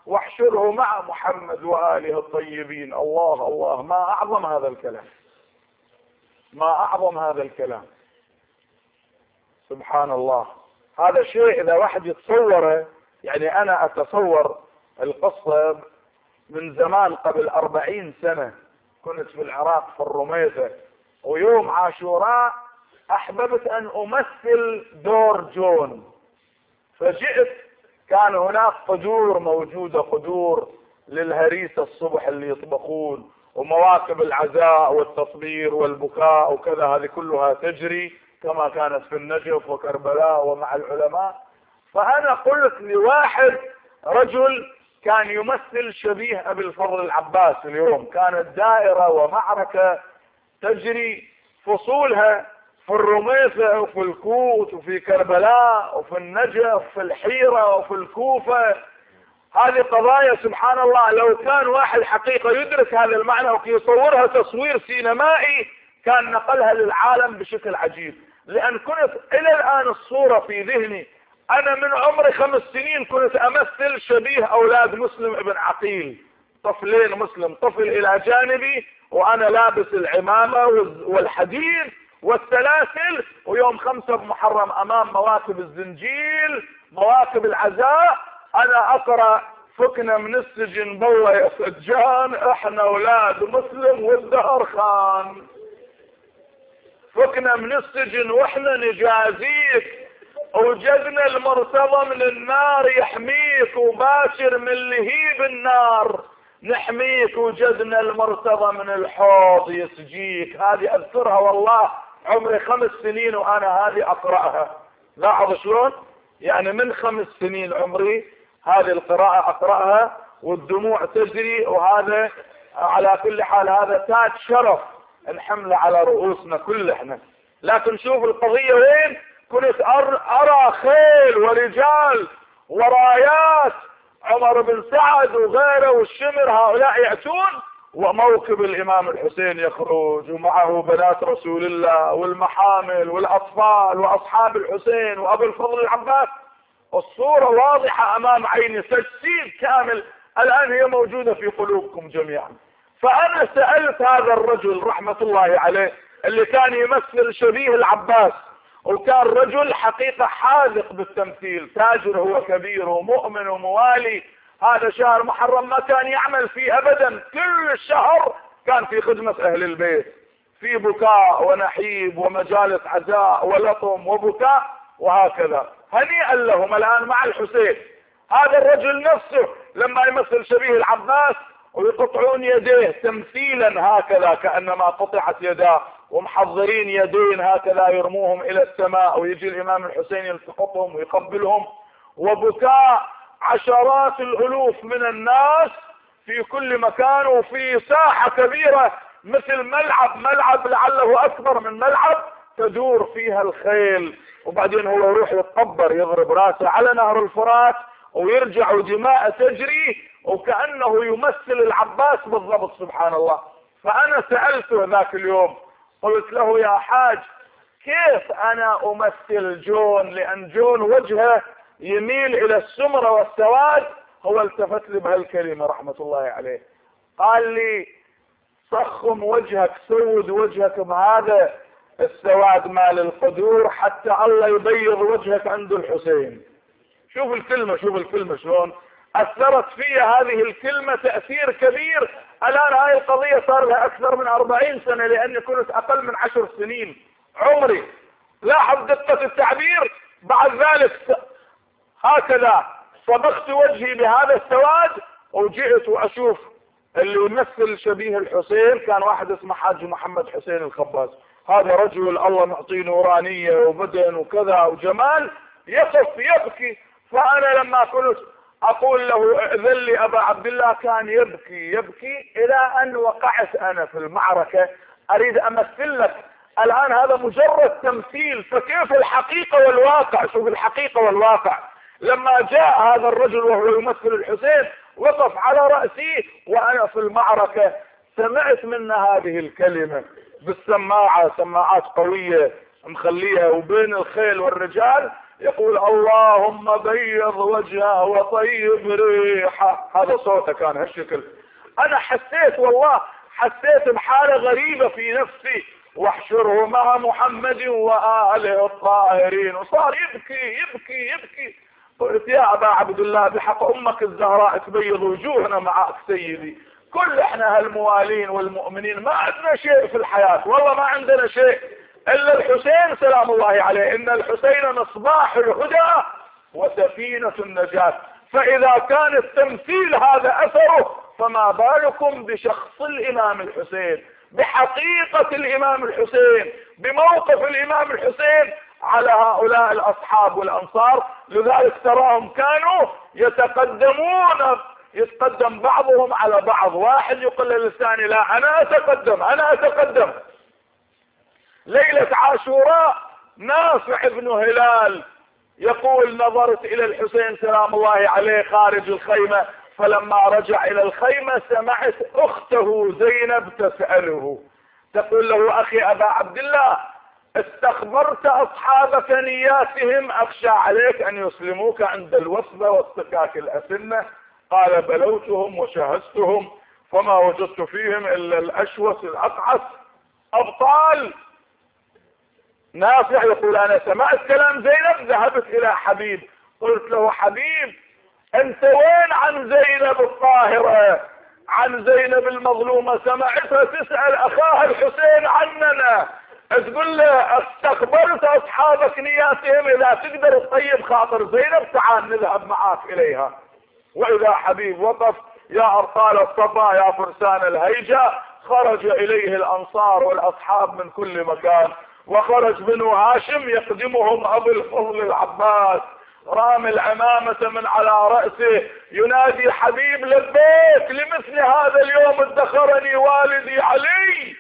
واحشره مع محمد وآله الطيبين. الله الله، ما أعظم هذا الكلام، ما أعظم هذا الكلام، سبحان الله. هذا شيء إذا واحد يتصوره، يعني أنا أتصور القصة من زمان قبل أربعين سنة، كنت في العراق في الرميثة، ويوم عاشوراء أحببت أن أمثل دور جون، فجئت كان هناك قدور موجودة، قدور للهريسة الصبح اللي يطبخون، ومواكب العزاء والتصبير والبكاء وكذا، هذه كلها تجري كما كانت في النجف وكربلاء ومع العلماء. فأنا قلت لواحد رجل كان يمثل شبيه أبي الفضل العباس اليوم، كانت دائرة ومعركة تجري فصولها في الرميثة وفي الكوت وفي كربلاء وفي النجف وفي الحيرة وفي الكوفة. هذه قضايا سبحان الله، لو كان واحد حقيقة يدرك هذا المعنى ويصورها تصوير سينمائي كان نقلها للعالم بشكل عجيب. لأن كنت إلى الآن الصورة في ذهني، أنا من عمري خمس سنين كنت أمثل شبيه أولاد مسلم ابن عقيل، طفلين مسلم، طفل إلى جانبي وأنا لابس العمامة والحديد والسلاسل، ويوم خمسة بمحرم أمام مواكب الزنجيل مواكب العزاء أنا أقرأ فكنا من السجن بوا يا سجان، احنا أولاد مسلم والدهر خان، فكنا من السجن واحنا نجازيك، وجدنا المرتضى من النار يحميك، وباشر من لهيب النار نحميك، وجدنا المرتضى من الحوض يسجيك. هذه اذكرها والله عمري خمس سنين وانا هذه اقرأها. لاحظ شلون يعني من خمس سنين عمري هذه القراءة اقرأها والدموع تجري. وهذا على كل حال هذا تاج شرف نحمله على رؤوسنا كل احنا. لكن شوف القضية وين، كنت ارى خيل ورجال ورايات عمر بن سعد وغيره والشمر هؤلاء يأتون، وموكب الامام الحسين يخرج ومعه بنات رسول الله والمحامل والاطفال واصحاب الحسين وابو الفضل العباس. الصورة واضحة امام عيني، تجسيد كامل الان هي موجودة في قلوبكم جميعا. فانا سألت هذا الرجل رحمة الله عليه اللي كان يمثل شبيه العباس، وكان رجل حقيقة حاذق بالتمثيل، تاجر هو كبير ومؤمن وموالي. هذا شهر محرم ما كان يعمل فيه ابدا، كل الشهر كان في خدمة اهل البيت، في بكاء ونحيب ومجالس عزاء ولطم وبكاء وهكذا. هنيئا لهم الان مع الحسين. هذا الرجل نفسه لما يمثل شبيه العباس ويقطعون يديه تمثيلا هكذا كأنما قطعت يداه، ومحضرين يدين هكذا يرموهم الى السماء، ويجي الامام الحسين يلتقطهم ويقبلهم، وبكاء عشرات الالوف من الناس في كل مكان، وفي ساحة كبيرة مثل ملعب ملعب لعله اكبر من ملعب تدور فيها الخيل. وبعدين هو يروح يتقبر يضرب راسه على نهر الفرات ويرجع ودماء تجري، وكأنه يمثل العباس بالضبط سبحان الله. فانا سألته ذاك اليوم قلت له يا حاج كيف انا امثل جون، لان جون وجهه يميل الى السمرة والسواد. هو التفت لي بهالكلمة رحمة الله عليه، قال لي صخم وجهك، سود وجهك بهذا السواد مال القدور حتى الله يبيض وجهك عند الحسين. شوف الكلمة، شوف الكلمة شلون اثرت في هذه الكلمة تأثير كبير. الان هاي القضية صار لها اكثر من اربعين سنة، لاني كنت اقل من عشر سنين عمري. لاحظ دقة التعبير. بعد ذلك هكذا صبغت وجهي بهذا السواد وجئت واشوف اللي يمثل شبيه الحسين كان واحد اسمه حاج محمد حسين الخباز. هذا رجل الله معطيه نورانية وبدن وكذا وجمال، يقف يبكي. فانا لما كنت اقول له ائذن لي ابا عبد الله كان يبكي يبكي الى ان وقعت انا في المعركة اريد امثل لك. الان هذا مجرد تمثيل، فكيف الحقيقة والواقع؟ شوف الحقيقة والواقع. لما جاء هذا الرجل وهو يمثل الحسين وقف على رأسي وانا في المعركة، سمعت منا هذه الكلمة بالسماعة، سماعات قوية مخليها وبين الخيل والرجال، يقول اللهم بيض وجهه وطيب ريحه. هذا صوته كان هالشكل. انا حسيت والله حسيت بحالة غريبة في نفسي. واحشره مع محمد وآله الطاهرين. وصار يبكي يبكي يبكي. قلت يا ابا عبد الله بحق امك الزهراء تبيض وجوهنا معك سيدي. كل احنا هالموالين والمؤمنين ما عندنا شيء في الحياة، والله ما عندنا شيء الا الحسين سلام الله عليه. ان الحسين مصباح الهدى وسفينة النجاة. فاذا كان التمثيل هذا اثره فما بالكم بشخص الامام الحسين، بحقيقة الامام الحسين، بموقف الامام الحسين على هؤلاء الاصحاب والانصار. لذلك تراهم كانوا يتقدمون، يتقدم بعضهم على بعض. واحد يقول للثاني لا انا اتقدم انا اتقدم. ليلة عاشوراء نافع بن هلال يقول نظرت الى الحسين سلام الله عليه خارج الخيمة، فلما رجع الى الخيمة سمعت اخته زينب تسأله تقول له اخي ابا عبد الله استخبرت اصحابك نياتهم اخشى عليك ان يسلموك عند الوثبة واصطكاك الاسنة. قال بلوتهم وشاهدتهم فما وجدت فيهم الا الاشوس الاقعس ابطال. نافع يقول انا سمعت كلام زينب ذهبت الى حبيب قلت له حبيب انت وين عن زينب الطاهرة، عن زينب المظلومة؟ سمعتها تسأل اخاها الحسين عننا، تقول له استخبرت اصحابك نياتهم، اذا تقدر تطيب خاطر زينب تعال نذهب معاك اليها. واذا حبيب وقف يا ابطال الصفا يا فرسان الهيجة. خرج اليه الانصار والاصحاب من كل مكان، وخرج بنو هاشم يقدمهم ابو الفضل العباس رامي العمامة من على رأسه ينادي حبيب لبيك لمثل هذا اليوم ادخرني والدي علي.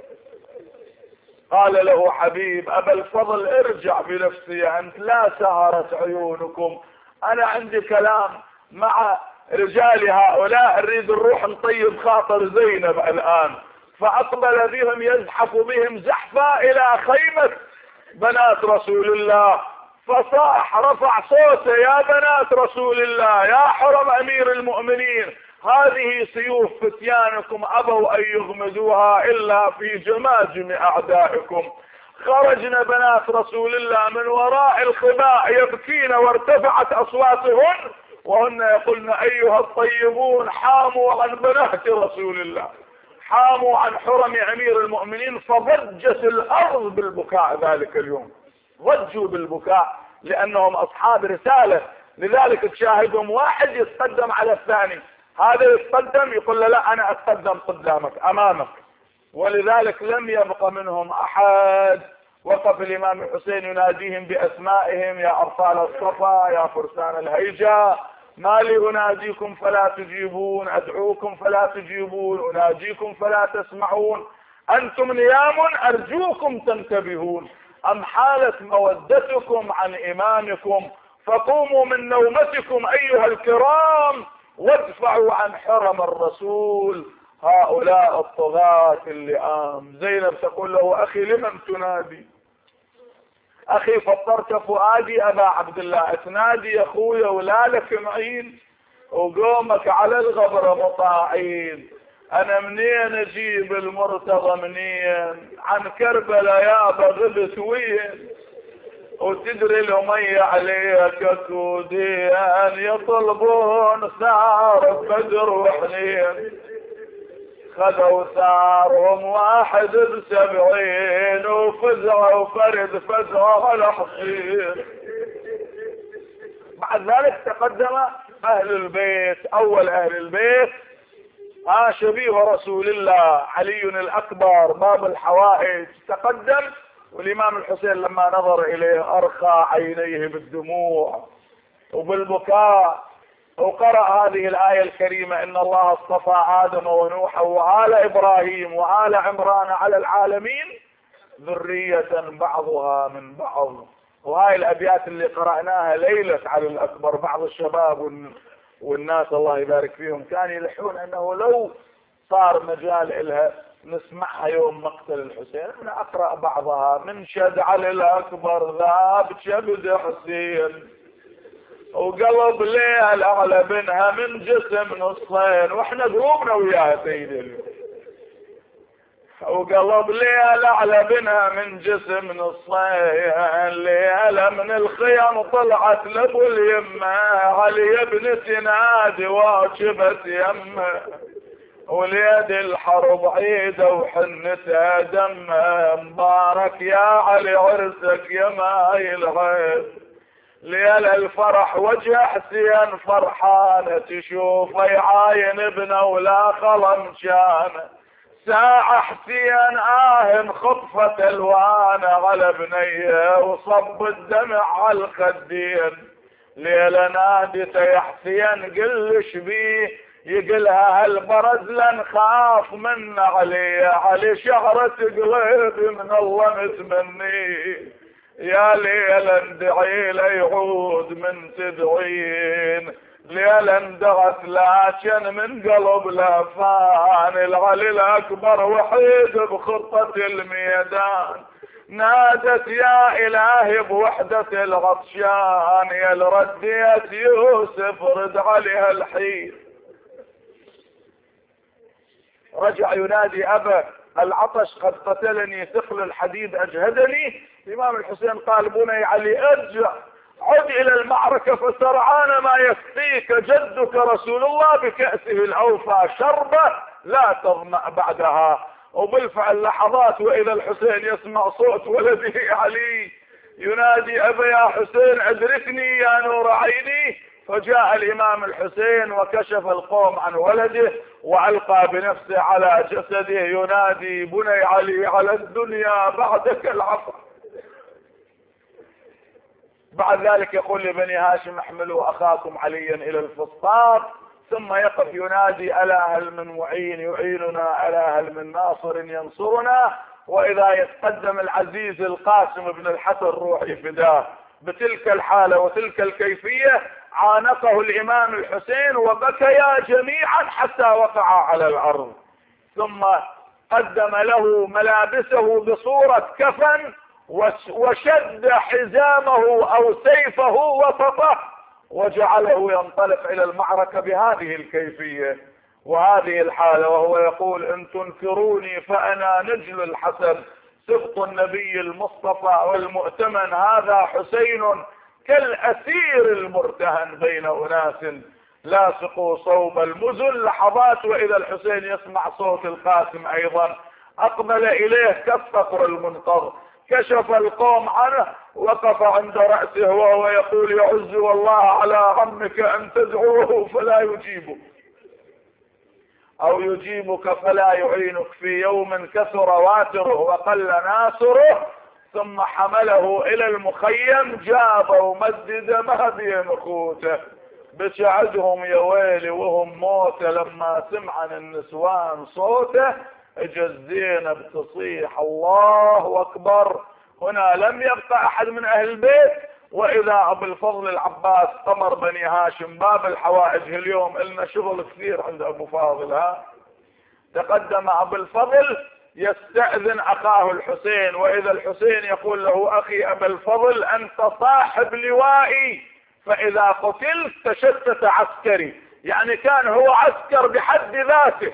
قال له حبيب ابا الفضل ارجع بنفسي انت، لا سهرت عيونكم، انا عندي كلام مع رجال هؤلاء نريد نروح نطيب خاطر زينب الان. فاقبل بهم يزحف بهم زحفا الى خيمة بنات رسول الله، فصاح رفع صوته يا بنات رسول الله يا حرم امير المؤمنين هذه سيوف فتيانكم ابوا ان يغمدوها الا في جماجم اعدائكم. خرجن بنات رسول الله من وراء الخباء يبكين وارتفعت اصواتهن وهن يقولن ايها الطيبون حاموا عن بنات رسول الله، حاموا عن حرم امير المؤمنين. فضجت الارض بالبكاء ذلك اليوم، ضجوا بالبكاء لانهم اصحاب رسالة. لذلك تشاهدهم واحد يتقدم على الثاني، هذا يتقدم يقول له لا انا اتقدم قدامك امامك. ولذلك لم يبق منهم احد. وقف الامام الحسين يناديهم باسمائهم يا ابطال الصفا يا فرسان الهيجة. ما لي اناديكم فلا تجيبون، ادعوكم فلا تجيبون، اناجيكم فلا تسمعون، انتم نيام ارجوكم تنتبهون، ام حالت مودتكم عن امامكم فقوموا من نومتكم ايها الكرام وادفعوا عن حرم الرسول هؤلاء الطغاة اللئام. زينب تقول له اخي لمن تنادي؟ اخي فطرت فؤادي ابا عبد الله، تنادي اخويا ولا لك معين وقومك على الغبرة مطاعين. انا منين اجيب المرتضى منين؟ عن كربلاء يابا غبت وين؟ وتدري الأمية عليك كودين يطلبون ثار بدر وحنين، خذوا ثارهم واحد بسبعين وفزعوا فرد فزعوا على حصين. بعد ذلك تقدم اهل البيت. اول اهل البيت ها شبيه رسول الله علي الاكبر باب الحوائج تقدم، والامام الحسين لما نظر اليه ارخى عينيه بالدموع وبالبكاء وقرأ هذه الآية الكريمة ان الله اصطفى آدم ونوحا وآل إبراهيم وآل عمران على العالمين ذرية بعضها من بعض. وهاي الأبيات اللي قرأناها ليلة علي الأكبر بعض الشباب والناس الله يبارك فيهم كان يلحون انه لو صار مجال إلها نسمعها يوم مقتل الحسين. انا اقرأ بعضها. من شد علي الاكبر ذاب شبد حسين، وقلب ليل اعلى بنها من جسم نصين. واحنا قلوبنا وياها سيدي. وقلب ليل اعلى بنها من جسم نصين، ليلة من الخيام طلعت لابو اليمة، علي ابنتي نادي واجبت يمه، وليد الحرب عيدة وحنتها دمه، مبارك يا علي عرسك يا ماي الغيب. ليل الفرح وجه حسين فرحانة، تشوف يعاين ابنه ولا خلم شانه، ساعة حسين آه خطفت الوانه على بنيه، وصب الدمع على الخدين. ليلة نادته يا حسين قلش بيه، يقلها هالبرز لنخاف من علي، علي شهرة قلبي من الله متمني، يا ليلة ندعي ليعود من تدعين. ليلة اندغت لكن من قلب لفان، العلي الاكبر وحيد بخطة الميدان، نادت يا الهي بوحدة الغطشان، يا الرديت يوسف رد عليها الحين. رجع ينادي ابا العطش قد قتلني، ثقل الحديد اجهدني. الامام الحسين قال بني علي ارجع، عد الى المعركة فسرعان ما يسقيك جدك رسول الله بكأسه الاوفى شربة لا تظمأ بعدها. وبالفعل لحظات واذا الحسين يسمع صوت ولده علي ينادي ابا يا حسين ادركني يا نور عيني. فجاء الامام الحسين وكشف القوم عن ولده والقى بنفسه على جسده ينادي بني علي على الدنيا بعدك العفو. بعد ذلك يقول لبني هاشم احملوا اخاكم عليا الى الفسطاط، ثم يقف ينادي الا هل من معين يعيننا، الا هل من ناصر ينصرنا. واذا يتقدم العزيز القاسم بن الحسن روحي فداه. بتلك الحالة وتلك الكيفية عانقه الامام الحسين وبكيا جميعا حتى وقع على الارض، ثم قدم له ملابسه بصورة كفن وشد حزامه او سيفه وسطه وجعله ينطلق الى المعركة بهذه الكيفية وهذه الحالة، وهو يقول ان تنكروني فانا نجل الحسن سبط النبي المصطفى والمؤتمن، هذا حسين كالاسير المرتهن بين اناس لاصقوا صوب المزن. لحظات واذا الحسين يسمع صوت القاسم ايضا اقبل اليه كالصقر المنقض، كشف القوم عنه وقف عند رأسه وهو يقول يعز والله على عمك ان تدعوه فلا يجيبك او يجيبك فلا يعينك، في يوم كثر واتره وقل ناصره. ثم حمله الى المخيم جاب ومدد مهدي نخوته، بشعدهم يا ويلي وهم موتى لما سمع النسوان صوته، اجا الزينب تصيح الله اكبر. هنا لم يبقى احد من اهل البيت، واذا ابو الفضل العباس قمر بني هاشم باب الحوائج اليوم لنا شغل كثير عند ابو فاضل. ها تقدم ابو الفضل يستأذن اخاه الحسين، واذا الحسين يقول له اخي ابا الفضل انت صاحب لوائي، فاذا قتلت تشتت عسكري، يعني كان هو عسكر بحد ذاته.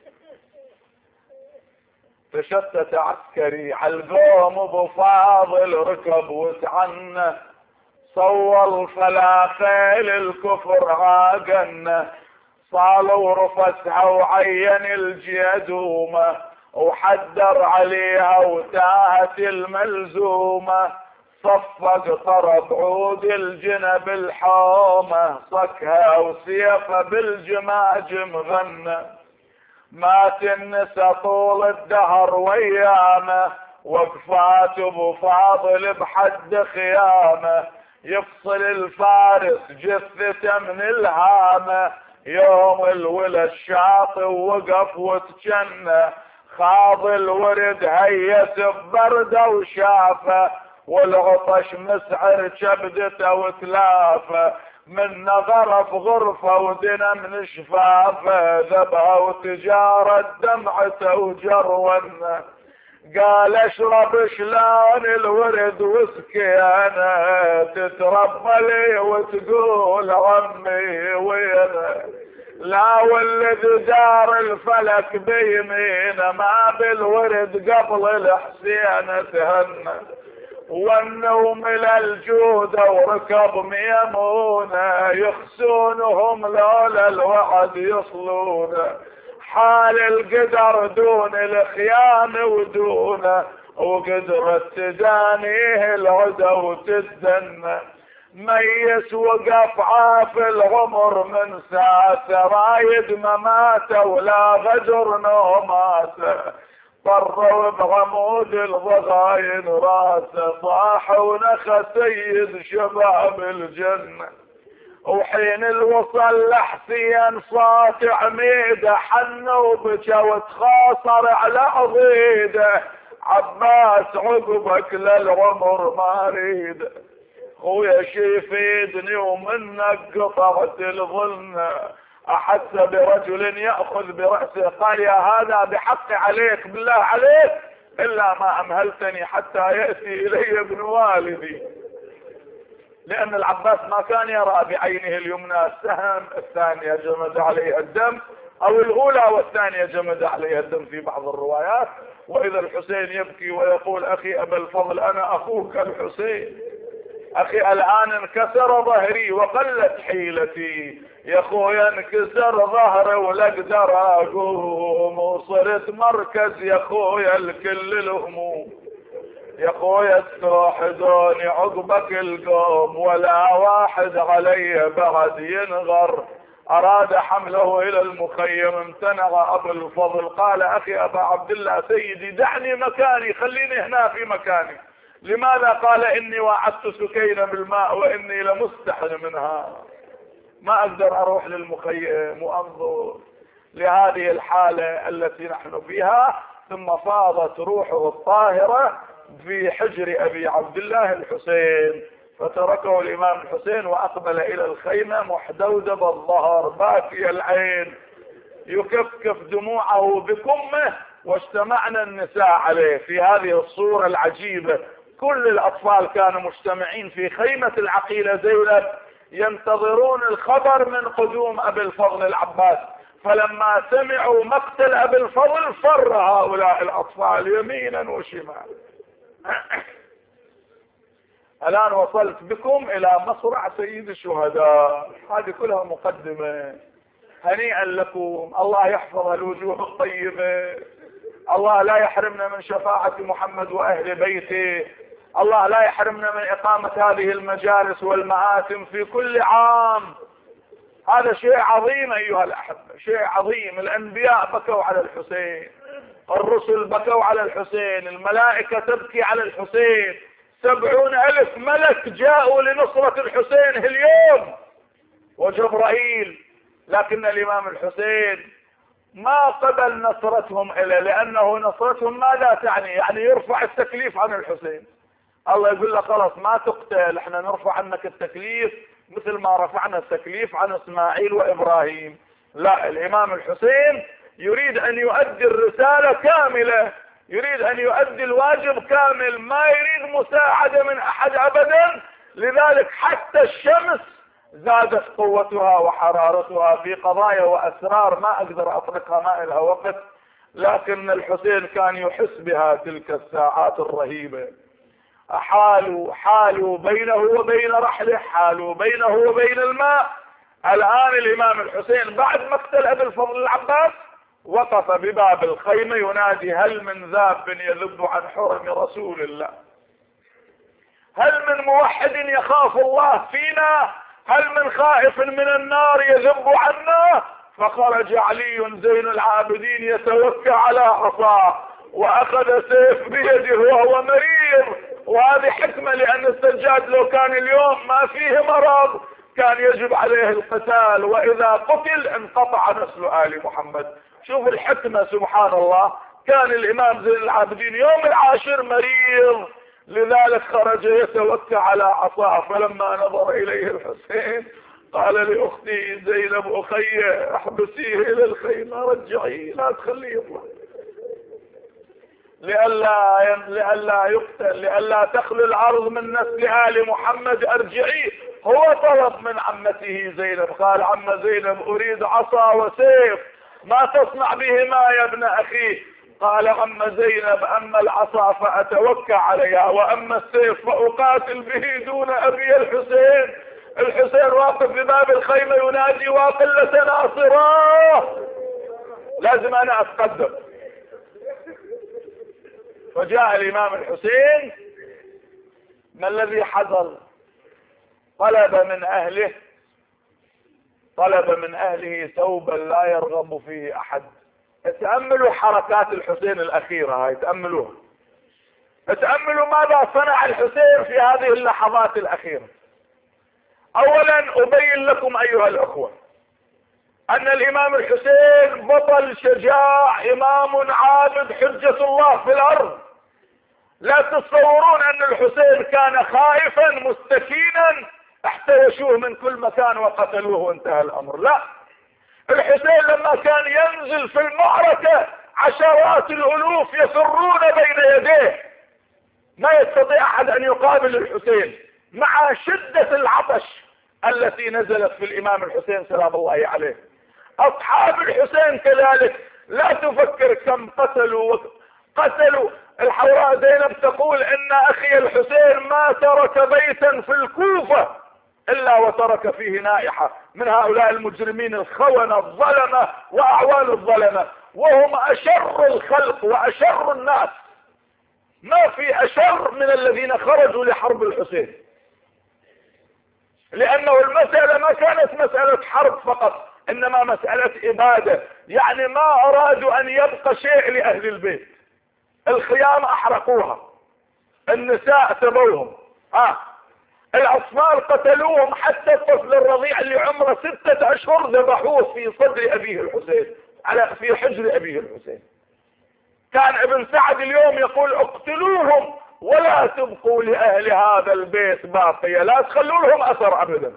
تشتت عسكري عالقوم ابو فاضل ركب وتعنى، صول فلا خيل الكفر عاقنه، صالوا رفسها وعين الجدومه، وحدر عليها وتاهت الملزومه، صفق طرب عود الجنب الحومه، صكها وسيفه بالجماجم غنى. مات النسا طول الدهر ويامه، وقفات ابو فاضل بحد خيامه، يفصل الفارس جثته من الهامه، يوم الولا الشاطئ وقف وتجنى، خاض الورد هيس ببرده وشافه، والعطش مسعر كبدته وتلافه، من نظر في غرفة ودنا من شفافه ذبها وتجارة دمعته وجرونه. قال اشرب شلون الورد وسكينه تتربى لي وتقول عمي وينه. لا والذي دار الفلك بيمينه ما بالورد قبل الحسين تهنى. والنوم للجودة وركب ميمونة يخسونهم لولا الوعد يصلونه. حال القدر دون الخيام ودونه وقدرت تدانيه العدا وتدنى. ميس وقف عاف العمر من ساعته رايد مماته ولا غدر نوماته. طروا بعمود الضغاين راسه صاح ونخى سيد شباب الجنة. وحين الوصل لحسين صات عميده حن وبكى وتخاصر على عضيده. عباس عقبك للعمر ما اريد خويا شيفيدني ومنك قطعت الظلم. احس برجل يأخذ برأسه قال يا هذا بحق عليك بالله عليك الا ما امهلتني حتى يأتي الي ابن والدي. لان العباس ما كان يرى بعينه اليمنى السهم، الثانية جمد عليها الدم، او الاولى والثانية جمد عليها الدم في بعض الروايات. واذا الحسين يبكي ويقول اخي ابا الفضل انا اخوك الحسين، اخي الان انكسر ظهري وقلت حيلتي، يا اخويا انكسر ظهري ولا اقدر اقوم، وصرت مركز يا اخويا الكل الهموم. يا اخويا استوحدوني عقبك القوم ولا واحد علي بعد ينغر. اراد حمله الى المخيم امتنع ابو الفضل قال اخي ابا عبد الله سيدي دعني مكاني خليني هنا في مكاني. لماذا؟ قال اني وعدت سكينة بالماء واني لمستحن منها، ما اقدر اروح للمخيم وانظر لهذه الحالة التي نحن فيها. ثم فاضت روحه الطاهرة في حجر ابي عبد الله الحسين، فتركه الامام الحسين واقبل الى الخيمة محدودب الظهر باكي العين يكفكف دموعه بكمه. واجتمعنا النساء عليه في هذه الصورة العجيبة. كل الاطفال كانوا مجتمعين في خيمة العقيلة زينب ينتظرون الخبر من قدوم ابي الفضل العباس. فلما سمعوا مقتل ابي الفضل فر هؤلاء الاطفال يمينا وشمالا. الان وصلت بكم الى مصرع سيد الشهداء. هذه كلها مقدمة. هنيئا لكم، الله يحفظ الوجوه الطيبة، الله لا يحرمنا من شفاعة محمد واهل بيته، الله لا يحرمنا من اقامة هذه المجالس والمآتم في كل عام. هذا شيء عظيم ايها الاحبة، شيء عظيم. الانبياء بكوا على الحسين، الرسل بكوا على الحسين، الملائكة تبكي على الحسين، سبعون الف ملك جاءوا لنصرة الحسين اليوم وجبرائيل. لكن الامام الحسين ما قبل نصرتهم إليه، لانه نصرتهم ماذا تعني؟ يعني يرفع التكليف عن الحسين. الله يقول له خلاص ما تقتل، احنا نرفع عنك التكليف مثل ما رفعنا التكليف عن اسماعيل وابراهيم. لا، الامام الحسين يريد ان يؤدي الرسالة كاملة، يريد ان يؤدي الواجب كامل، ما يريد مساعدة من احد ابدا. لذلك حتى الشمس زادت قوتها وحرارتها في قضايا واسرار ما اقدر اطرقها، ما لها وقت. لكن الحسين كان يحس بها تلك الساعات الرهيبة. حالوا حالوا بينه وبين رحله، حالوا بينه وبين الماء. الان الامام الحسين بعد مقتل ابي الفضل العباس وقف بباب الخيمة ينادي هل من ذاب يذب عن حرم رسول الله؟ هل من موحد يخاف الله فينا؟ هل من خائف من النار يذب عنا؟ فخرج علي زين العابدين يتوكى على عصاه واخذ سيف بيده وهو مريض. وهذه حكمة، لان السجاد لو كان اليوم ما فيه مرض كان يجب عليه القتال، واذا قتل انقطع نسل آل محمد. شوف الحكمة سبحان الله. كان الامام زين العابدين يوم العاشر مريض، لذلك خرج يتوكى على عصاه. فلما نظر اليه الحسين قال لأختي زينب أخي احبسيه إلى الخيمة، رجعيه لا تخليه يطلع لئلا لئلا يقتل، لئلا تخلو الأرض من نسل آل محمد، أرجعيه. هو طلب من عمته زينب، قال عم زينب أريد عصا وسيف، ما تصنع بهما يا ابن أخي؟ قال عم زينب أما العصا فأتوكى عليها، وأما السيف فأقاتل به دون أبي الحسين. الحسين واقف بباب الخيمة ينادي وقلة ناصراه، لازم أنا أتقدم. فجاء الإمام الحسين، ما الذي حصل؟ طلب من أهله طلب من أهله ثوبا لا يرغب فيه أحد. تأملوا حركات الحسين الأخيرة هاي، تأملوها، تأملوا ماذا صنع الحسين في هذه اللحظات الأخيرة. أولا أبين لكم أيها الأخوة أن الإمام الحسين بطل شجاع، إمام عابد، حجة الله في الأرض. لا تتصورون أن الحسين كان خائفا مستكينا احتوشوه من كل مكان وقتلوه وانتهى الأمر، لا. الحسين لما كان ينزل في المعركة عشرات الألوف يفرون بين يديه، ما يستطيع أحد أن يقابل الحسين مع شدة العطش التي نزلت في الإمام الحسين سلام الله عليه. أصحاب الحسين كذلك، لا تفكر كم قتلوا قتلوا. الحوراء زينب تقول إن أخي الحسين ما ترك بيتا في الكوفة إلا وترك فيه نائحة من هؤلاء المجرمين الخونة الظلمة وأعوان الظلمة، وهم أشر الخلق وأشر الناس. ما في أشر من الذين خرجوا لحرب الحسين، لأنه المسألة ما كانت مسألة حرب فقط، إنما مسألة إبادة. يعني ما أرادوا أن يبقى شيء لأهل البيت. الخيام أحرقوها، النساء تبوهم، آه. الأطفال قتلوهم، حتى الطفل الرضيع اللي عمره ستة أشهر ذبحوه في صدر أبيه الحسين، على في حجر أبيه الحسين. كان ابن سعد اليوم يقول اقتلوهم ولا تبقوا لأهل هذا البيت باقية، لا تخلوا لهم أثر أبدا.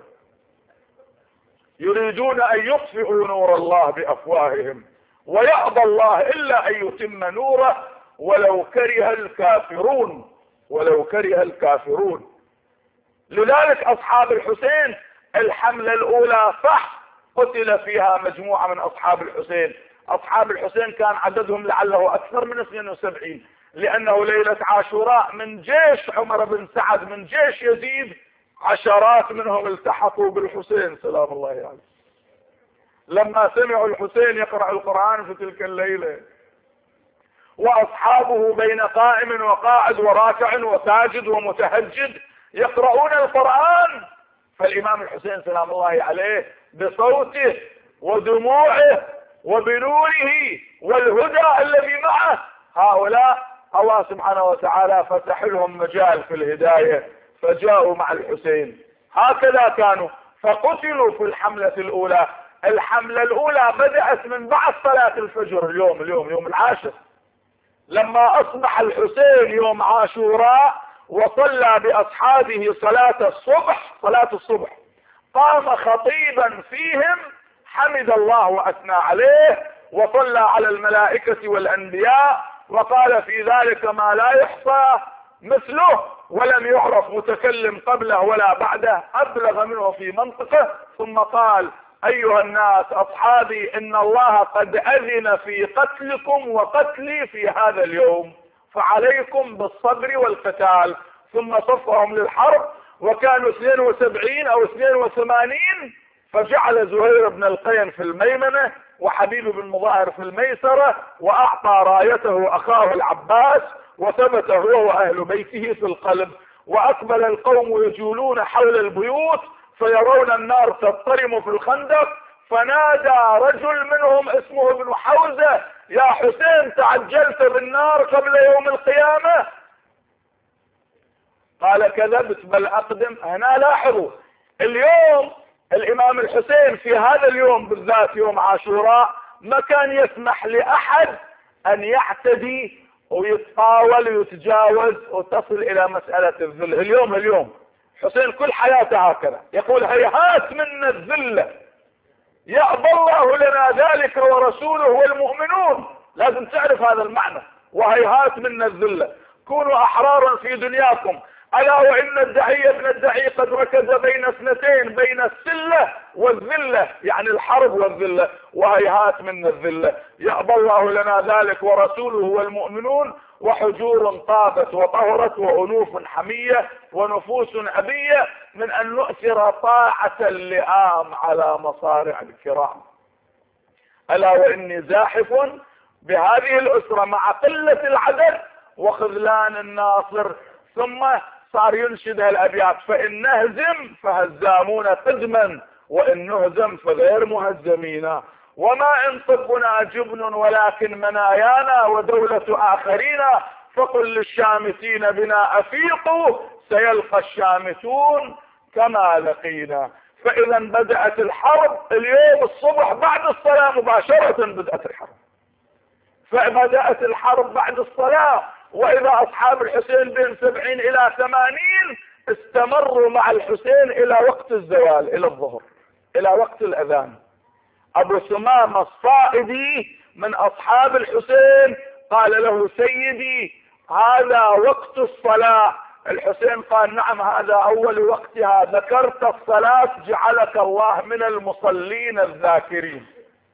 يريدون أن يطفئوا نور الله بأفواههم ويأبى الله إلا أن يتم نوره ولو كره الكافرون ولو كره الكافرون. لذلك أصحاب الحسين الحملة الأولى صح قتل فيها مجموعة من أصحاب الحسين. أصحاب الحسين كان عددهم لعله أكثر من اثنين وسبعين، لأنه ليلة عاشوراء من جيش عمر بن سعد، من جيش يزيد، عشرات منهم التحقوا بالحسين سلام الله عليه. يعني لما سمعوا الحسين يقرأ القرآن في تلك الليلة وأصحابه بين قائم وقاعد وراكع وساجد ومتهجد يقرؤون القرآن، فالإمام الحسين سلام الله عليه بصوته ودموعه وبنوره والهدى الذي معه، هؤلاء الله سبحانه وتعالى فتح لهم مجال في الهداية فجاءوا مع الحسين. هكذا كانوا فقتلوا في الحملة الأولى. الحملة الأولى بدأت من بعد صلاة الفجر، اليوم اليوم يوم العاشر، لما أصبح الحسين يوم عاشوراء وصلى بأصحابه صلاة الصبح صلاة الصبح قام خطيبا فيهم، حمد الله وأثنى عليه وصلى على الملائكة والأنبياء وقال في ذلك ما لا يحصى مثله ولم يعرف متكلم قبله ولا بعده أبلغ منه في منطقه. ثم قال أيها الناس أصحابي إن الله قد أذن في قتلكم وقتلي في هذا اليوم، فعليكم بالصبر والقتال. ثم صفهم للحرب، وكانوا اثنين وسبعين أو اثنين وثمانين، فجعل زهير بن القين في الميمنة وحبيب بن مظاهر في الميسرة، وأعطى رايته أخاه العباس، وثبت هو وأهل بيته في القلب. وأقبل القوم يجولون حول البيوت فيرون النار تضطرم في الخندق، فنادى رجل منهم اسمه ابن حوزة يا حسين تعجلت بالنار قبل يوم القيامة؟ قال كذبت بل أقدم. هنا لاحظوا اليوم الإمام الحسين في هذا اليوم بالذات يوم عاشوراء ما كان يسمح لأحد أن يعتدي ويتطاول ويتجاوز وتصل إلى مسألة الذل. اليوم اليوم حسين كل حياته هكذا يقول هيهات منا الذلة يأبى الله لنا ذلك ورسوله والمؤمنون. لازم تعرف هذا المعنى. وهيهات منا الذلة، كونوا احرارا في دنياكم. الا وان الدعي ابن الدعي قد ركز بين اثنتين، بين السلة والذلة، يعني الحرب والذلة. وهيهات منا الذلة يأبى الله لنا ذلك ورسوله والمؤمنون. وحجور طابت وطهرت وأنوف حمية ونفوس أبية من أن نؤثر طاعة اللئام على مصارع الكرام. ألا وإني زاحف بهذه الأسرة مع قلة العدد وخذلان الناصر. ثم صار ينشد هالأبيات: فإن نهزم فهزامون قدما وإن نهزم فغير مهزمين، وما إن طبنا جبن ولكن منايانا ودولة آخرين، فقل للشامتين بنا أفيقوا سيلقى الشامتون كما لقينا. فإذا بدأت الحرب اليوم الصبح بعد الصلاة مباشرة، بدأت الحرب فبدأت الحرب بعد الصلاة. وإذا أصحاب الحسين بين سبعين إلى ثمانين استمروا مع الحسين إلى وقت الزوال، إلى الظهر، إلى وقت الأذان. أبو ثمامة الصائدي من أصحاب الحسين قال له: سيدي هذا وقت الصلاة. الحسين قال: نعم هذا أول وقتها، ذكرت الصلاة جعلك الله من المصلين الذاكرين،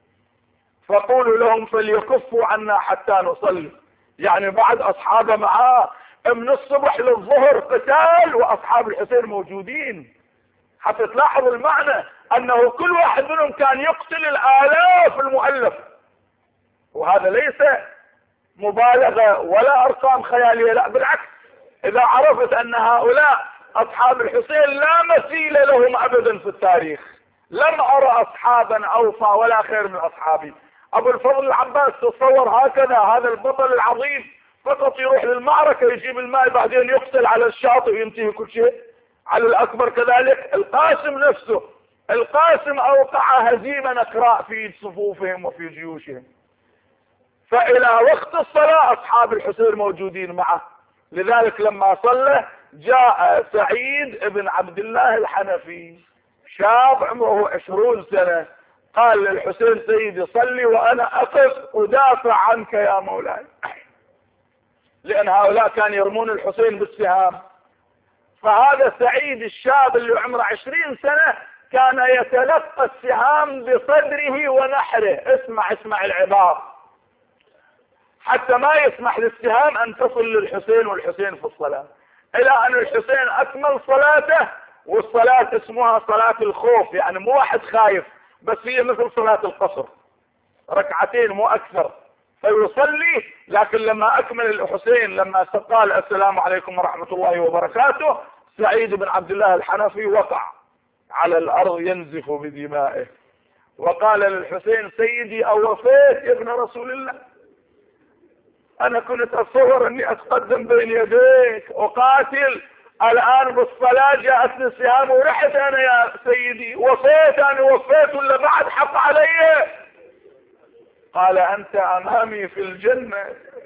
فقولوا لهم فليكفوا عنا حتى نصلي. يعني بعد أصحابه معاه من الصبح للظهر قتال وأصحاب الحسين موجودين. حتى تلاحظ المعنى أنه كل واحد منهم كان يقتل الآلاف المؤلفة، وهذا ليس مبالغة ولا أرقام خيالية، لا بالعكس. إذا عرفت أن هؤلاء أصحاب الحسين لا مثيل لهم أبدا في التاريخ، لم أرى أصحابا أوفى ولا خير من أصحابي. أبو الفضل العباس تصور هكذا، هذا البطل العظيم فقط يروح للمعركة يجيب الماء بعدين يقتل على الشاطئ وينتهي كل شيء. على الأكبر كذلك القاسم نفسه، القاسم أوقع هزيمة نكراء في صفوفهم وفي جيوشهم. فإلى وقت الصلاة أصحاب الحسين موجودين معه. لذلك لما صلى جاء سعيد بن عبد الله الحنفي، شاب عمره عشرون سنة، قال للحسين: سيدي صلي وأنا أقف أدافع عنك يا مولاي. لأن هؤلاء كانوا يرمون الحسين بالسهام. فهذا سعيد الشاب اللي عمره عشرين سنة كان يتلقى السهام بصدره ونحره. اسمع اسمع العبارة، حتى ما يسمح للسهام أن تصل للحسين والحسين في الصلاة، إلى أن الحسين أكمل صلاته. والصلاة اسمها صلاة الخوف، يعني مو واحد خايف، بس هي مثل صلاة القصر، ركعتين مو أكثر. فيصلي، لكن لما أكمل الحسين لما قال: السلام عليكم ورحمة الله وبركاته، سعيد بن عبد الله الحنفي وقع على الأرض ينزف بدمائه، وقال للحسين: سيدي أوفيت يا ابن رسول الله؟ أنا كنت أتصور أني أتقدم بين يديك أقاتل، الآن بالصلاة جاءتني السهام ورحت أنا يا سيدي، وفيت أنا وفيت ولا بعد حق علي؟ قال: أنت أمامي في الجنة،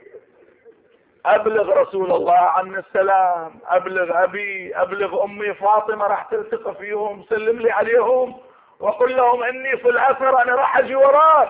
أبلغ رسول الله عني السلام، أبلغ أبي، أبلغ أمي فاطمة راح تلتقى فيهم، سلم لي عليهم وقل لهم إني في الأثر أنا راح أجي وراك.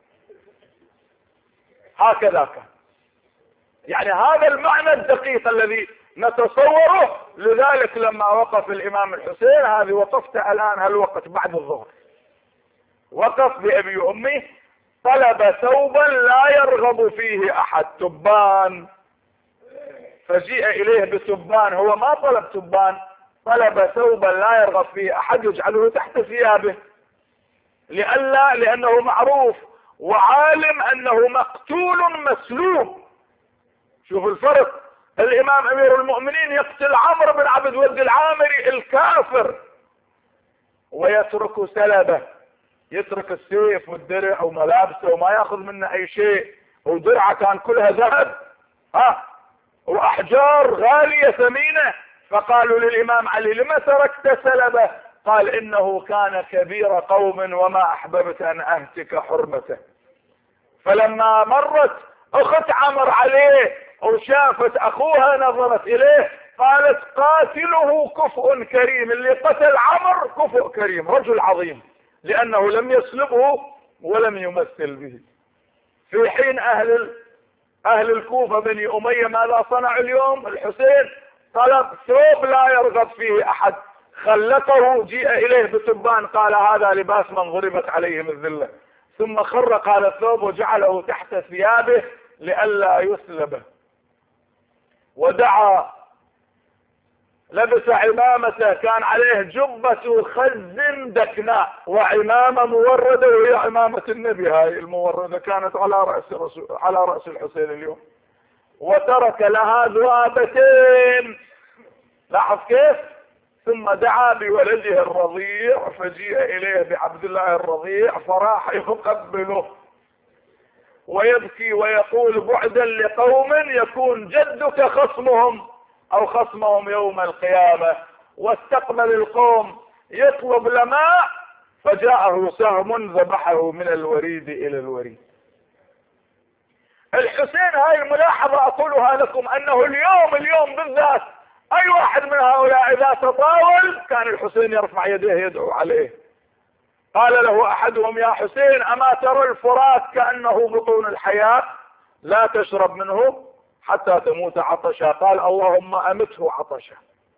هكذا كان، يعني هذا المعنى الدقيق الذي نتصوره. لذلك لما وقف الإمام الحسين، هذه وقفت الآن هالوقت بعد الظهر، وقف بأبي وأمي، طلب ثوبا لا يرغب فيه أحد، تبان، فجيء إليه بتبان. هو ما طلب تبان، طلب ثوبا لا يرغب فيه أحد يجعله تحت ثيابه، لئلا لأنه معروف وعالم أنه مقتول مسلوب. شوف الفرق، الإمام أمير المؤمنين يقتل عمرو بن عبد ود العامري الكافر ويترك سلبه، يترك السيف والدرع وملابسه وما ياخذ منه اي شيء، ودرعه كان كلها ذهب ها واحجار غاليه ثمينه. فقالوا للامام علي: لما تركت سلبه؟ قال: انه كان كبير قوم وما احببت ان اهتك حرمته. فلما مرت اخت عمر عليه وشافت اخوها نظرت اليه، قالت قاتله كفء كريم، اللي قتل عمرو كفء كريم، رجل عظيم، لأنه لم يسلبه ولم يمثل به. في حين أهل أهل الكوفة بني أمية ماذا صنع اليوم؟ الحسين طلب ثوب لا يرغب فيه أحد، خلقه، جيء إليه بتبان، قال هذا لباس من ضربت عليهم الذلة، ثم خرق هذا الثوب وجعله تحت ثيابه لئلا يسلبه. ودعا، لبس عمامته، كان عليه جبة خز دكناء وعمامة موردة، وهي عمامة النبي هاي الموردة كانت على رأس رسول على رأس الحسين اليوم، وترك لها ذؤابتين، لاحظ كيف؟ ثم دعا بولده الرضيع فجيء إليه بعبد الله الرضيع فراح يقبله ويبكي ويقول بعدا لقوم يكون جدك خصمهم أو خصمهم يوم القيامة. واستقبل القوم يطلب لماء فجاءه سهم ذبحه من الوريد إلى الوريد. الحسين، هاي الملاحظة أقولها لكم، أنه اليوم اليوم بالذات أي واحد من هؤلاء إذا تطاول كان الحسين يرفع يديه يدعو عليه. قال له أحدهم يا حسين أما ترى الفرات كأنه بطون الحياة، لا تشرب منه حتى تموت عطشا. قال اللهم أمته عطشا.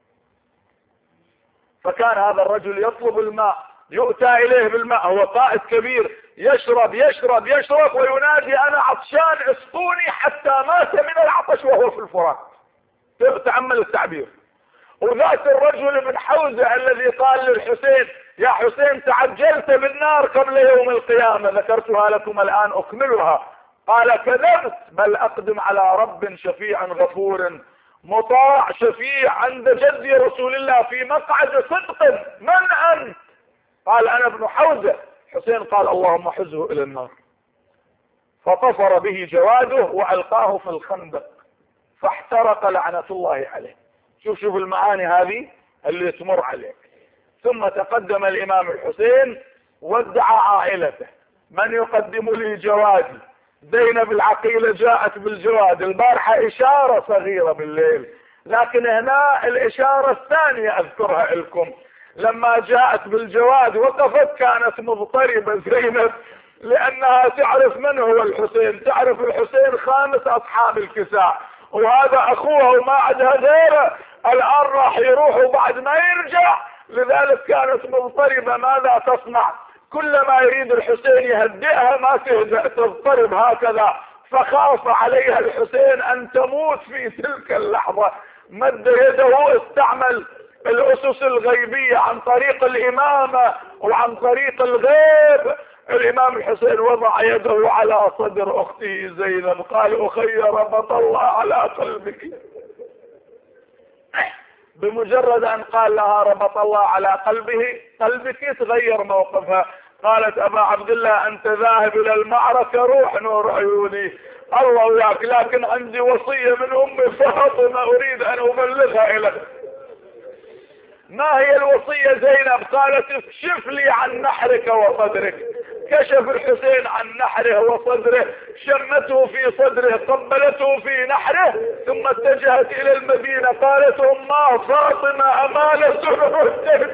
فكان هذا الرجل يطلب الماء، يؤتى إليه بالماء، هو قائد كبير، يشرب يشرب يشرب وينادي أنا عطشان اسقوني، حتى مات من العطش وهو في الفرات. تأمل التعبير. وذات الرجل ابن حوزة الذي قال للحسين يا حسين تعجلت بالنار قبل يوم القيامة، ذكرتها لكم الآن أكملها. قال كذبت، بل أقدم على رب شفيع غفور مطاع شفيع عند جد رسول الله في مقعد صدق. من أنت؟ قال أنا ابن حوزة. حسين قال اللهم حزه إلى النار، فطفر به جواده وألقاه في الخندق فاحترق لعنة الله عليه. شوف شوف المعاني هذه اللي تمر عليك. ثم تقدم الإمام الحسين وادعى عائلته، من يقدم لي جوادي؟ زينب العقيلة جاءت بالجواد البارحة، إشارة صغيرة بالليل، لكن هنا الإشارة الثانية أذكرها لكم. لما جاءت بالجواد وقفت كانت مضطربة زينب، لأنها تعرف من هو الحسين، تعرف الحسين خامس أصحاب الكساء، وهذا أخوها وما عندها غيره، الآن راح يروح وبعد ما يرجع، لذلك كانت مضطربة ماذا تصنع؟ كلما يريد الحسين يهدئها ما تهدأ، تضطرب هكذا. فخاف عليها الحسين أن تموت في تلك اللحظة، مد يده، استعمل الأسس الغيبية عن طريق الإمامة وعن طريق الغيب. الإمام الحسين وضع يده على صدر أخته زينب، قال أخي ربط الله على قلبك. بمجرد أن قال لها ربط الله على قلبه قلبك تغير موقفها. قالت أبا عبد الله أنت ذاهب إلى المعركة، روح نور عيوني، الله وياك، لكن عندي وصية من أمي فاطمة أريد أن أبلغها إليك. ما هي الوصية زينب؟ قالت اكشف لي عن نحرك وصدرك. كشف الحسين عن نحره وصدره، شمته في صدره، قبلته في نحره، ثم اتجهت الى المدينة. قالت اماه فاطمة امانة ردت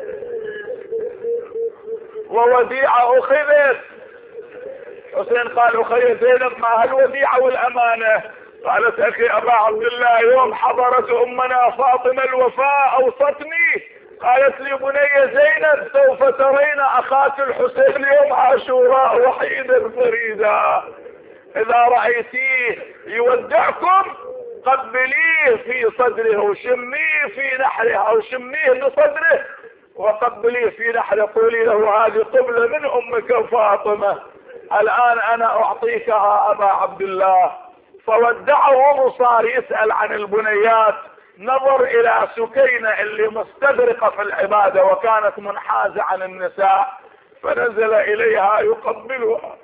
ووديعة اخذت. حسين قال اخي زينب ما هالوديعة والامانة؟ قالت اخي ابا عبد الله يوم حضرت امنا فاطمة الوفاة اوصتني، قالت لي بني زينب سوف ترين اخاك الحسين يوم عاشوراء وحيدا فريدا، اذا رأيتيه يودعكم قبليه في صدره وشميه في نحره، او شميه بصدره وقبليه في نحره، قولي له هذه قبلة من امك فاطمة، الان انا اعطيكها ابا عبد الله. فودعه وصار يسأل عن البنيات، نظر الى سكينة اللي مستدرقة في العبادة وكانت منحازة عن النساء، فنزل اليها يقبلها.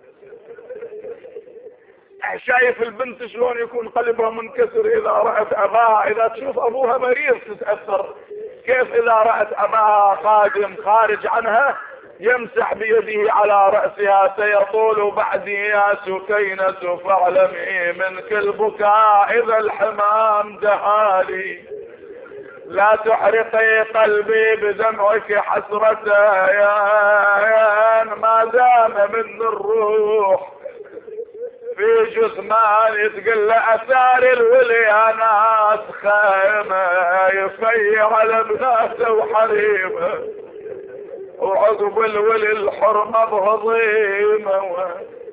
شايف البنت شلون يكون قلبها منكسر اذا رأت اباها، اذا تشوف ابوها مريض تتأثر، كيف اذا رأت اباها قادم خارج عنها يمسح بيده على رأسها، سيطول بعدي يا سكينة فاعلمي منك البكاء إذا الحمام دهالي. لا تحرقي قلبي بدمعك حسرتين، ما دام من الروح في جثمان تقل اثار الولي ناس خيمه، يفيع لبناته وحريمه وعقب الولي الحرمه بهضيمه.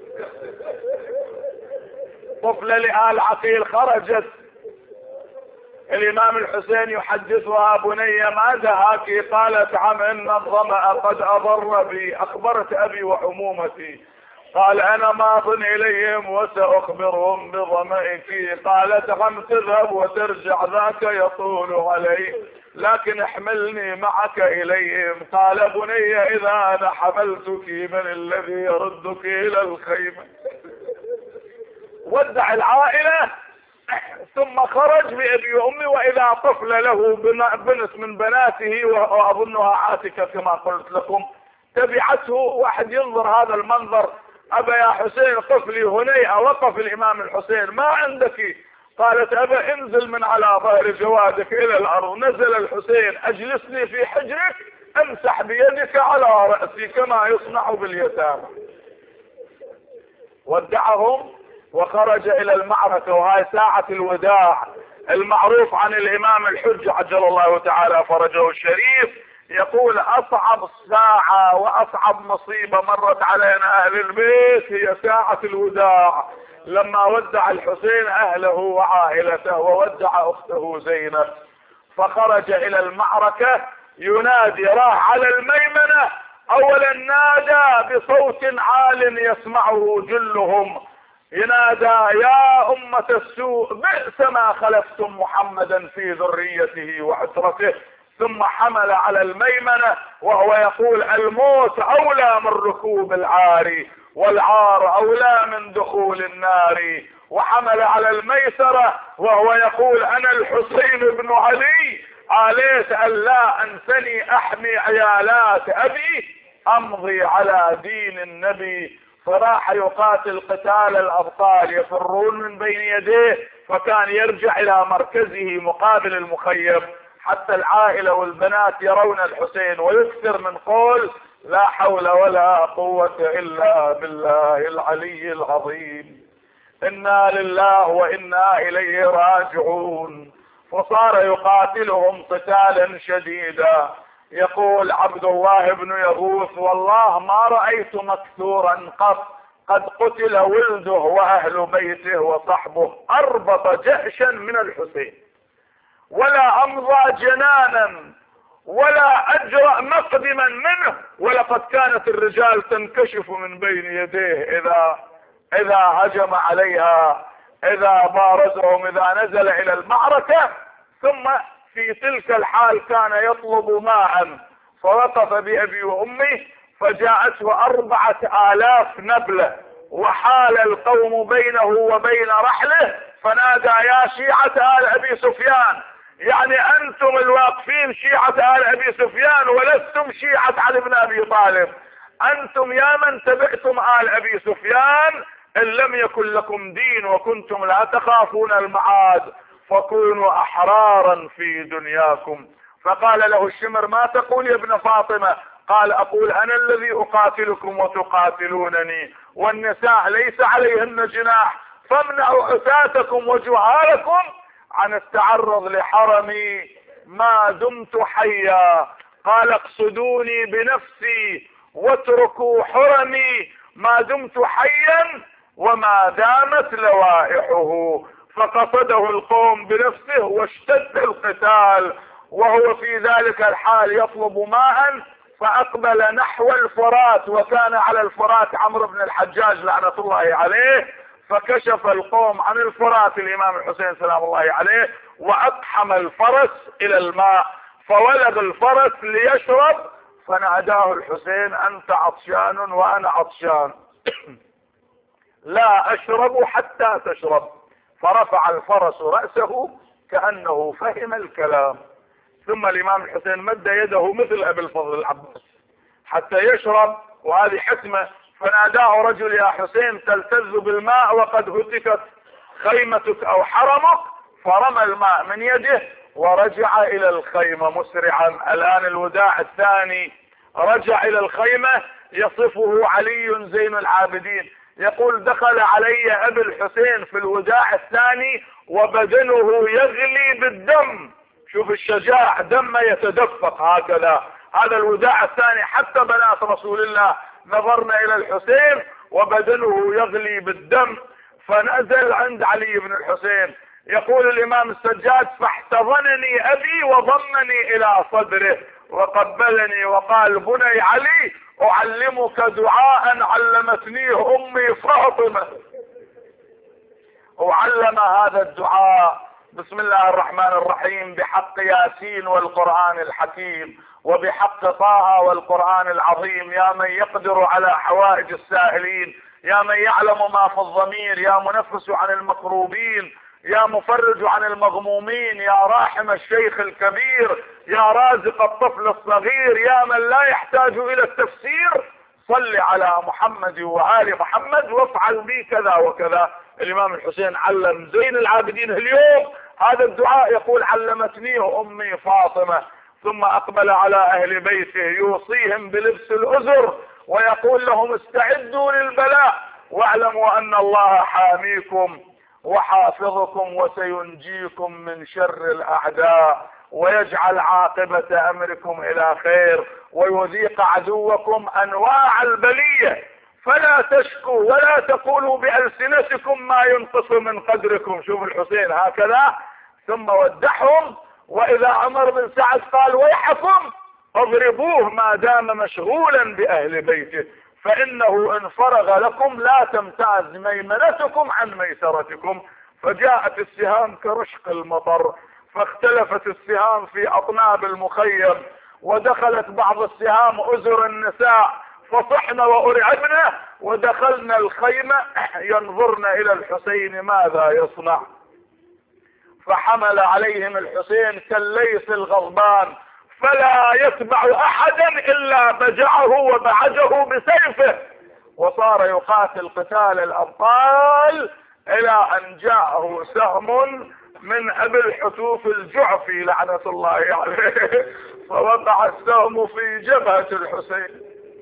طفله لآل عقيل خرجت، الامام الحسين يحدثها: بني ما دهاك؟ قالت: عم ان الظمأ قد اضر بي، اخبرت ابي وعمومتي. قال: انا ماض اليهم وساخبرهم بظمئك. قالت: عم تذهب وترجع ذاك يطول علي، لكن احملني معك اليهم. قال: بني اذا انا حملتك من الذي يردك الى الخيمة؟ ودع العائلة ثم خرج بأبي وأمي، وإذا طفل له بنت من بناته وأظنها عاتكة كما قلت لكم تبعته. واحد ينظر هذا المنظر: أبا يا حسين طفلي هنيئة. وقف الإمام الحسين: ما عندك؟ قالت: أبا انزل من على ظهر جوادك إلى الأرض. نزل الحسين: أجلسني في حجرك، امسح بيدك على رأسي كما يصنع باليتامى. ودعهم وخرج الى المعركة، وهي ساعة الوداع. المعروف عن الامام الحج عجل الله تعالى فرجه الشريف يقول: اصعب ساعة واصعب مصيبة مرت علينا اهل البيت هي ساعة الوداع، لما ودع الحسين اهله وعائلته وودع اخته زينب. فخرج الى المعركة ينادي، راح على الميمنة. اولا نادى بصوت عال يسمعه جلهم، ينادى: يا أمة السوء بئس ما خلفتم محمدا في ذريته وعترته. ثم حمل على الميمنة وهو يقول: الموت أولى من ركوب العار، والعار أولى من دخول النار. وحمل على الميسرة وهو يقول: أنا الحسين بن علي، عليت أن لا أنسني أحمي عيالات أبي، أمضي على دين النبي. فراح يقاتل قتال الابطال يفرون من بين يديه، فكان يرجع الى مركزه مقابل المخيم حتى العائلة والبنات يرون الحسين، ويكثر من قول: لا حول ولا قوة الا بالله العلي العظيم، انا لله وانا اليه راجعون. فصار يقاتلهم قتالا شديدا. يقول عبد الله بن يغوث: والله ما رأيت مكثورا قط قد قتل ولده واهل بيته وصحبه اربط جأشا من الحسين، ولا امضى جنانا، ولا اجرأ مقدما منه. ولقد كانت الرجال تنكشف من بين يديه اذا اذا هجم عليها، اذا بارزهم، اذا نزل الى المعركة. ثم في تلك الحال كان يطلب ماء، فوقف بأبي وأمي فجاءته أربعة آلاف نبلة، وحال القوم بينه وبين رحله، فنادى: يا شيعة آل أبي سفيان، يعني أنتم الواقفين شيعة آل أبي سفيان ولستم شيعة علي بن أبي طالب، أنتم يا من تبعتم آل أبي سفيان إن لم يكن لكم دين وكنتم لا تخافون المعاد، فكونوا احرارا في دنياكم. فقال له الشمر: ما تقول يا ابن فاطمة؟ قال: اقول انا الذي اقاتلكم وتقاتلونني، والنساء ليس عليهن جناح، فامنعوا عتاتكم وجهالكم عن التعرض لحرمي ما دمت حيا. قال: اقصدوني بنفسي واتركوا حرمي ما دمت حيا وما دامت لوائحه. فقصده القوم بنفسه واشتد القتال، وهو في ذلك الحال يطلب ماء، فاقبل نحو الفرات، وكان على الفرات عمرو بن الحجاج لعنة الله عليه، فكشف القوم عن الفرات الامام الحسين سلام الله عليه، واقحم الفرس الى الماء، فولغ الفرس ليشرب، فناداه الحسين: انت عطشان وانا عطشان، لا اشرب حتى تشرب. فرفع الفرس رأسه كأنه فهم الكلام، ثم الامام الحسين مد يده مثل ابي الفضل العباس حتى يشرب، وهذه حكمة. فناداه رجل: يا حسين تلتذ بالماء وقد هتكت خيمتك او حرمك، فرمى الماء من يده ورجع الى الخيمة مسرعا. الان الوداع الثاني، رجع الى الخيمة. يصفه علي زين العابدين يقول دخل علي ابي الحسين في الوداع الثاني وبدنه يغلي بالدم. شوف الشجاع، دم يتدفق هكذا. هذا الوداع الثاني حتى بنات رسول الله نظرنا الى الحسين وبدنه يغلي بالدم. فنزل عند علي بن الحسين. يقول الامام السجاد فاحتضنني ابي وضمني الى صدره وقبلني وقال بني علي اعلمك دعاء علمتنيه امي فاطمة. وعلم هذا الدعاء: بسم الله الرحمن الرحيم، بحق ياسين والقرآن الحكيم، وبحق طه والقرآن العظيم، يا من يقدر على حوائج السائلين، يا من يعلم ما في الضمير، يا منفس عن المكروبين، يا مفرج عن المغمومين، يا راحم الشيخ الكبير، يا رازق الطفل الصغير، يا من لا يحتاج الى التفسير، صل على محمد وآل محمد وافعل بي كذا وكذا. الامام الحسين علم زين العابدين اليوم هذا الدعاء، يقول علمتنيه امي فاطمة. ثم اقبل على اهل بيته يوصيهم بلبس الازر ويقول لهم استعدوا للبلاء واعلموا ان الله حاميكم وحافظكم وسينجيكم من شر الاعداء ويجعل عاقبة امركم الى خير ويذيق عدوكم انواع البلية، فلا تشكوا ولا تقولوا بألسنتكم ما ينقص من قدركم. شوف الحسين هكذا. ثم ودعهم. واذا عمر بن سعد قال ويحكم اضربوه ما دام مشغولا باهل بيته فانه ان فرغ لكم لا تمتاز ميمنتكم عن ميسرتكم. فجاءت السهام كرشق المطر، فاختلفت السهام في اطناب المخيم، ودخلت بعض السهام ازر النساء فصحن وارعبن، ودخلنا الخيمة ينظرن الى الحسين ماذا يصنع. فحمل عليهم الحسين كالليث الغضبان فلا يتبع احدا الا بجعه وبعجه بسيفه، وصار يقاتل قتال الابطال الى ان جاءه سهم من ابي الحتوف الجعفي لعنة الله عليه فوقع السهم في جبهة الحسين،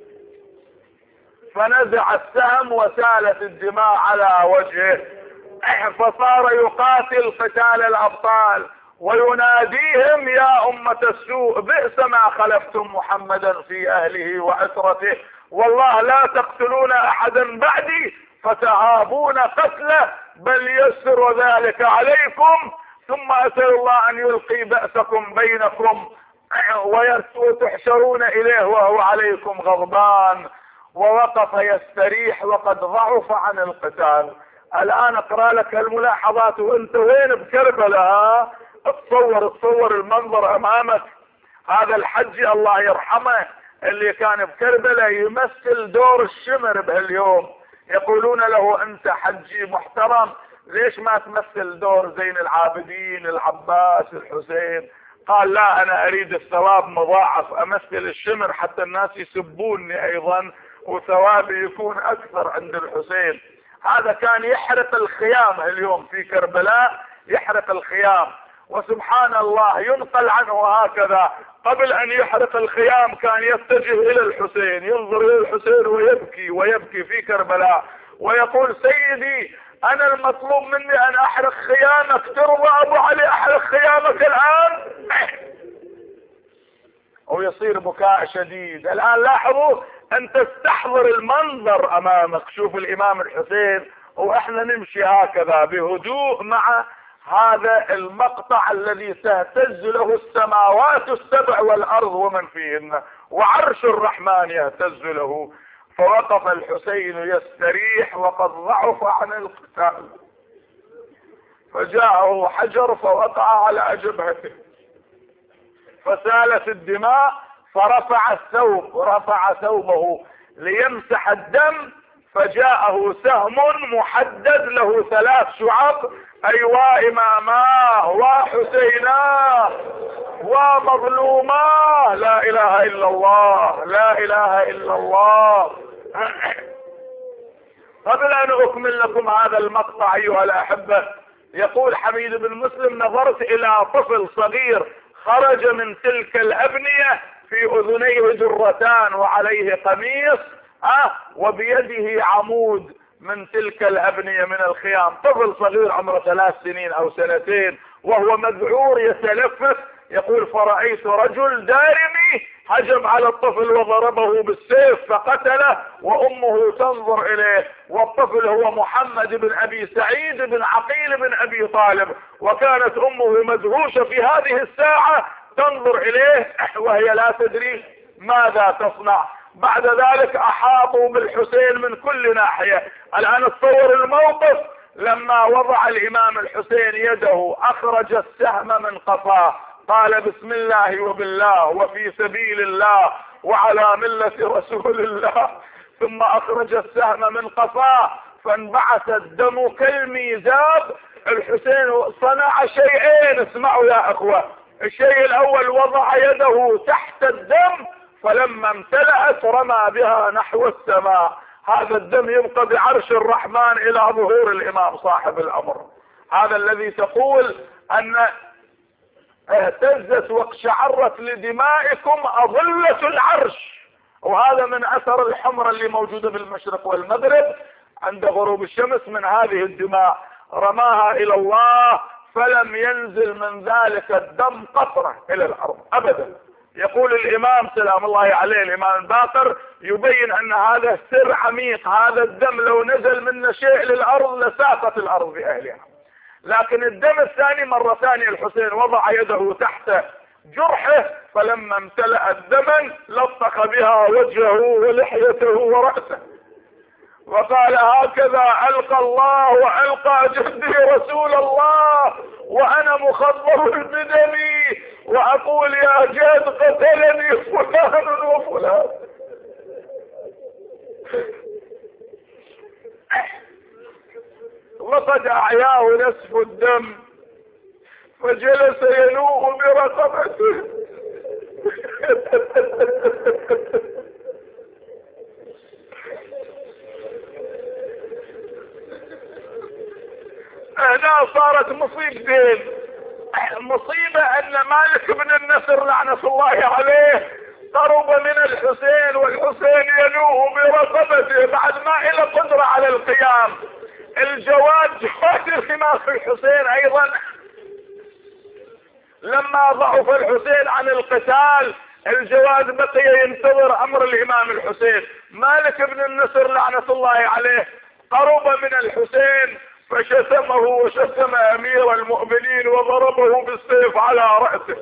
فنزع السهم وسالت الدماء على وجهه، فصار يقاتل قتال الابطال ويناديهم يا أمة السوء بئس ما خلفتم محمدا في اهله واسرته، والله لا تقتلون احدا بعدي فتهابون قتله بل يسر ذلك عليكم، ثم اسأل الله ان يلقي بأسكم بينكم وتحشرون اليه وهو عليكم غضبان. ووقف يستريح وقد ضعف عن القتال. الان اقرأ لك الملاحظات وانت وين بكربلاء. اتصور اتصور المنظر امامك. هذا الحج الله يرحمه اللي كان بكربلاء يمثل دور الشمر بهاليوم، يقولون له انت حجي محترم ليش ما تمثل دور زين العابدين العباس الحسين؟ قال لا انا اريد الثواب مضاعف، امثل الشمر حتى الناس يسبوني ايضا وثوابي يكون اكثر عند الحسين. هذا كان يحرق الخيام اليوم في كربلاء، يحرق الخيام. وسبحان الله ينقل عنه هكذا قبل ان يحرق الخيام كان يتجه الى الحسين، ينظر الى الحسين ويبكي ويبكي في كربلاء ويقول سيدي انا المطلوب مني ان احرق خيامك، ترضى ابو علي احرق خيامك الان؟ ويصير بكاء شديد. الان لاحظوا انت تستحضر المنظر امامك. شوف الامام الحسين واحنا نمشي هكذا بهدوء مع هذا المقطع الذي تهتز له السماوات السبع والارض ومن فيهن وعرش الرحمن يهتز له. فوقف الحسين يستريح وقد ضعف عن القتال، فجاءه حجر فوقع على جبهته فسالت الدماء، فرفع الثوب رفع ثوبه ليمسح الدم، فجاءه سهم محدد له ثلاث شعب، ايوا اماماه وحسيناه ومظلوماه، لا اله الا الله لا اله الا الله. قبل ان اكمل لكم هذا المقطع ايها الاحبة يقول حميد بن مسلم نظرت الى طفل صغير خرج من تلك الابنية في اذنيه جرتان وعليه قميص أه وبيده عمود من تلك الابنية من الخيام، طفل صغير عمره ثلاث سنين او سنتين وهو مذعور يتلفت. يقول فرأيت رجل دارمي هجم على الطفل وضربه بالسيف فقتله وامه تنظر اليه، والطفل هو محمد بن ابي سعيد بن عقيل بن ابي طالب، وكانت امه مدهوشة في هذه الساعة تنظر اليه وهي لا تدري ماذا تصنع. بعد ذلك احاطوا بالحسين من كل ناحية. الان تصور الموقف لما وضع الامام الحسين يده اخرج السهم من قفاه، قال بسم الله وبالله وفي سبيل الله وعلى ملة رسول الله، ثم اخرج السهم من قفاه فانبعث الدم كالميزاب. الحسين صنع شيئين، اسمعوا يا اخوة. الشيء الاول وضع يده تحت الدم فلما امتلأت رمى بها نحو السماء، هذا الدم يبقى بعرش الرحمن الى ظهور الامام صاحب الامر. هذا الذي تقول ان اهتزت واقشعرت لدمائكم اظلة العرش، وهذا من اثر الحمرة اللي موجودة بالمشرق والمغرب عند غروب الشمس من هذه الدماء، رماها الى الله فلم ينزل من ذلك الدم قطرة الى الارض ابدا. يقول الامام سلام الله عليه الامام الباقر يبين ان هذا سر عميق، هذا الدم لو نزل منه شيء للارض لساقت الارض باهلها. لكن الدم الثاني مرة ثانية الحسين وضع يده تحت جرحه فلما امتلأ الدما لطخ بها وجهه ولحيته ورأسه وقال هكذا ألقى الله وألقى جدي رسول الله وأنا مخضر بدمي وأقول يا جد قتلني فلان وفلان. وقد أعياه نسف الدم فجلس ينوء برقبته. هنا صارت مصيبتين. مصيبة ان مالك بن النصر لعنة الله عليه قرب من الحسين والحسين ينوء برقبته بعد ما إلى قدرة على القيام. الجواد جواد الامام الحسين ايضا لما ضعف الحسين عن القتال الجواد بقي ينتظر امر الامام الحسين. مالك بن النصر لعنة الله عليه قرب من الحسين فشتمه وشتم امير المؤمنين وضربه بالسيف على رأسه.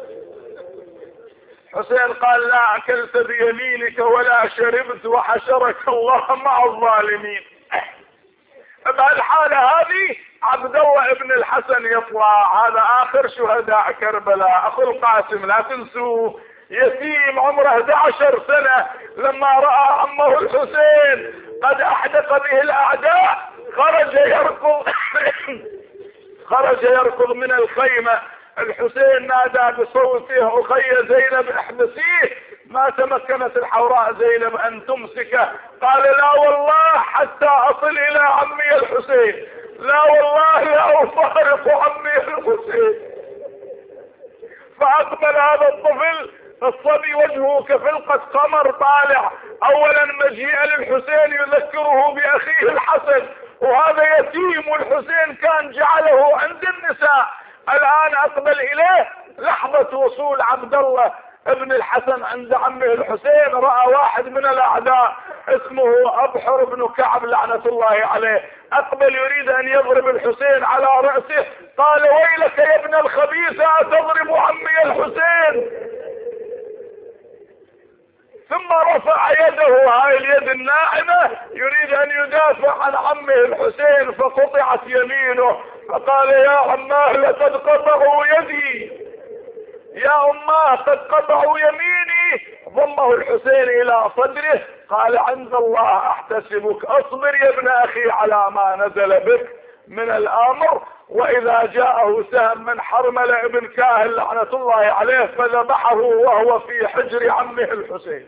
حسين قال لا اكلت بيمينك ولا شربت وحشرك الله مع الظالمين. بهالحالة هذه عبد الله ابن الحسن يطلع، هذا اخر شهداء كربلاء اخو القاسم لا تنسوه، يتيم عمره احد عشر سنة لما رأى عمه الحسين قد احدق به الاعداء خرج يركض خرج يركض من الخيمة. الحسين نادى بصوته اخي زينب احبسيه، ما تمكنت الحوراء زينب ان تمسكه، قال لا والله حتى اصل الى عمي الحسين، لا والله لا افارق عمي الحسين. فاقبل هذا الطفل الصبي وجهه كفلقة قمر طالع، اولا مجيء للحسين يذكره باخيه الحسن وهذا يتيم والحسين كان جعله عند النساء، الان اقبل اليه. لحظة وصول عبد الله ابن الحسن عند عمه الحسين رأى واحد من الاعداء اسمه ابحر بن كعب لعنة الله عليه اقبل يريد ان يضرب الحسين على رأسه، قال ويلك يا ابن الخبيثة اتضرب عمي الحسين. ثم رفع يده هاي اليد الناعمة يريد ان يدافع عن عمه الحسين فقطعت يمينه، فقال يا عماه لقد قطعوا يدي، يا اماه قد قطعوا يميني. ضمه الحسين الى صدره قال عند الله احتسبك، اصبر يا ابن اخي على ما نزل بك من الامر. واذا جاءه سهم من حرملة ابن كاهل لعنة الله عليه فذبحه وهو في حجر عمه الحسين.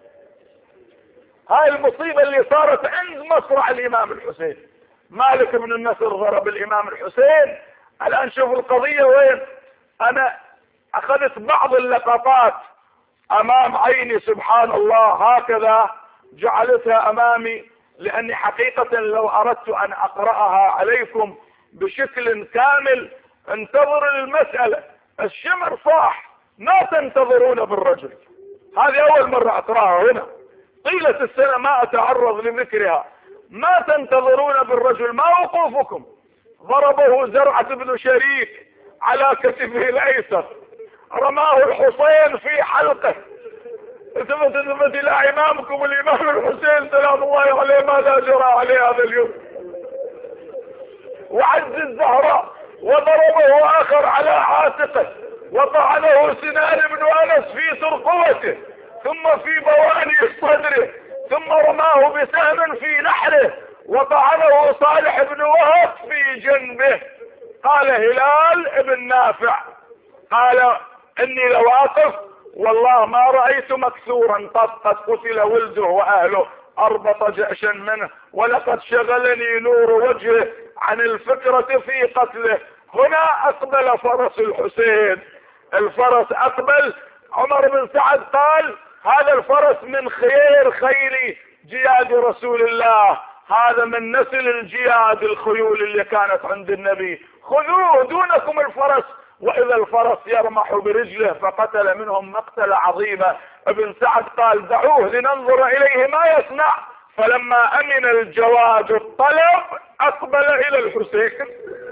هاي المصيبة اللي صارت عند مصرع الامام الحسين. مالك بن النصر ضرب الامام الحسين، الآن شوف القضية وين. أنا أخذت بعض اللقطات أمام عيني، سبحان الله، هكذا جعلتها أمامي، لأني حقيقة لو أردت أن أقرأها عليكم بشكل كامل انتظر المسألة. الشمر صاح، ما تنتظرون بالرجل. هذه أول مرة أقرأها هنا، طيلة السنة ما أتعرض لذكرها. ما تنتظرون بالرجل، ما وقوفكم؟ ضربه زرعة بن شريك على كتفه الأيسر، رماه الحسين في حلقه. ثبت ثبت إلى إمامكم الإمام الحسين سلام الله عليه ماذا جرى عليه هذا اليوم. وعز الزهراء وضربه آخر على عاتقه، وطعنه سنان بن أنس في ترقوته، ثم في بواني صدره، ثم رماه بسهم في نحره، وطعنه صالح بن وهب في جنبه. قال هلال بن نافع قال اني لو اقف والله ما رأيت مكسورا قد قد قتل ولده واهله اربط جأشا منه، ولقد شغلني نور وجهه عن الفكرة في قتله. هنا اقبل فرس الحسين، الفرس اقبل. عمر بن سعد قال هذا الفرس من خير خيل جياد رسول الله، هذا من نسل الجياد الخيول اللي كانت عند النبي، خذوه دونكم الفرس. واذا الفرس يرمح برجله فقتل منهم مقتل عظيمة. ابن سعد قال دعوه لننظر اليه ما يصنع. فلما امن الجواد الطلب اقبل الى الحسين.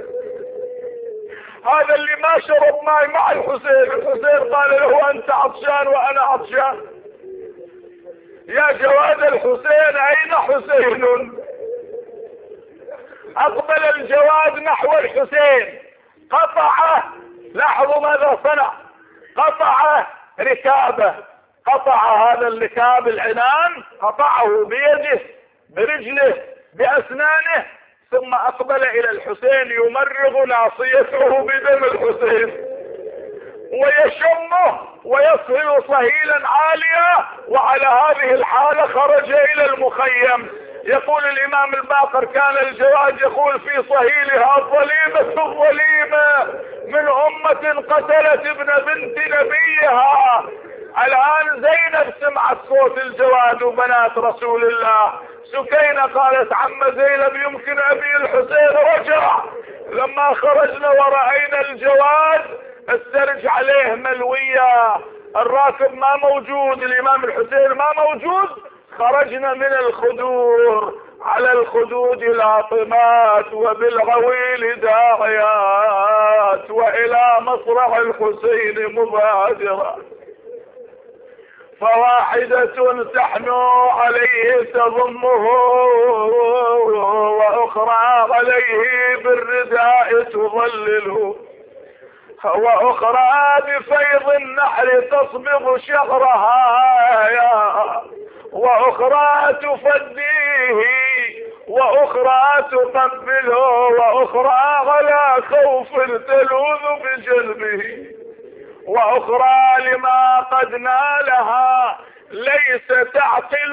هذا اللي ما شرب ماء مع الحسين، الحسين قال له انت عطشان وانا عطشان، يا جواد الحسين اين حسين؟ اقبل الجواد نحو الحسين، قطعه. لاحظوا ماذا صنع، قطع ركابه، قطع هذا الركاب العنان، قطعه بيده برجله باسنانه، ثم اقبل الى الحسين يمرغ ناصيته بدم الحسين ويشمه ويصهل صهيلا عاليا. وعلى هذه الحالة خرج الى المخيم. يقول الامام الباقر كان الجواد يقول في صهيلها الظليمة الظليمة من امة قتلت ابن بنت نبيها. الان زينب سمعت صوت الجواد وبنات رسول الله. سكينة قالت عم زينب يمكن ابي الحسين رجع. لما خرجنا ورأينا الجواد السرج عليه ملوية، الراكب ما موجود، الامام الحسين ما موجود. خرجنا من الخدور على الخدود لاطمات وبالغويل داعيات، والى مصرع الحسين مبادرة. فواحدة تحنو عليه تضمه، واخرى عليه بالرداء تظلله، واخرى بفيض النحر تصبغ شعرها، واخرى تفديه، واخرى تقبله، واخرى على خوف تلوذ بجلبه، واخرى لما قد نالها ليس تعقل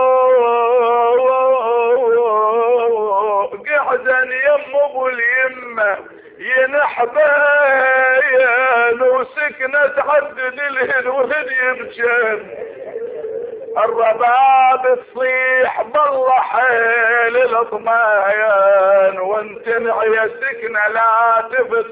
قعدا يم ابو اليمه ينحبين وسكنة عدد الهن وهدي بجن. الرباب تصيح بالله حيل الاطماين، وانتنع يا سكنة لا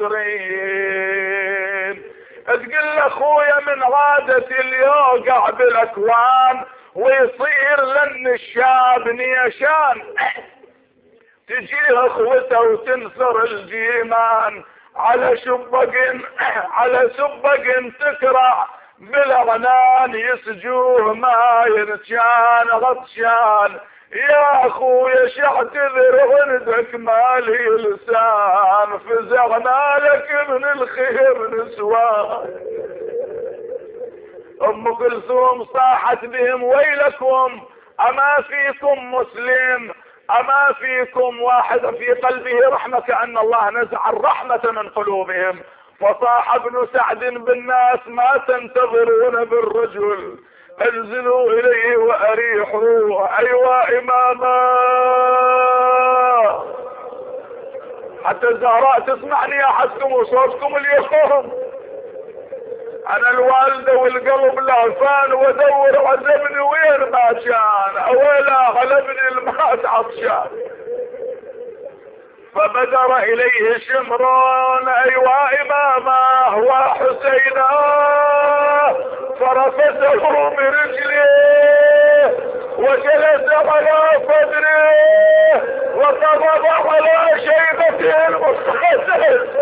تفترين. تقول اخويا من عادة اليوقع بالاكوان ويصير لن الشاب نيشان، تجيه اخوته وتنثر الجيمان على شبق على سبق تكرع بالاغنان يسجوه ما ينشان غطشان. يا اخويا شعتذر عندك مالي لسان، فزعنا لك من الخير نسوان. ام كلثوم صاحت بهم ويلكم اما فيكم مسلم، اما فيكم واحد في قلبه رحمة، كأن الله نزع الرحمة من قلوبهم. فصاح ابن سعد بالناس ما تنتظرون بالرجل، انزلوا اليه واريحوا. ايوا اماما حتى الزهراء تسمعني احسكم وصوتكم اليوم. انا الوالدة والقلب لهفان وادور عزمني وين ما كان، اويلا غلبني المات عطشان. فبدر اليه شمران ايوا امامه وحسيناه، فرفسه برجليه وجلس على صدره وقبض على شيبته المتخسس.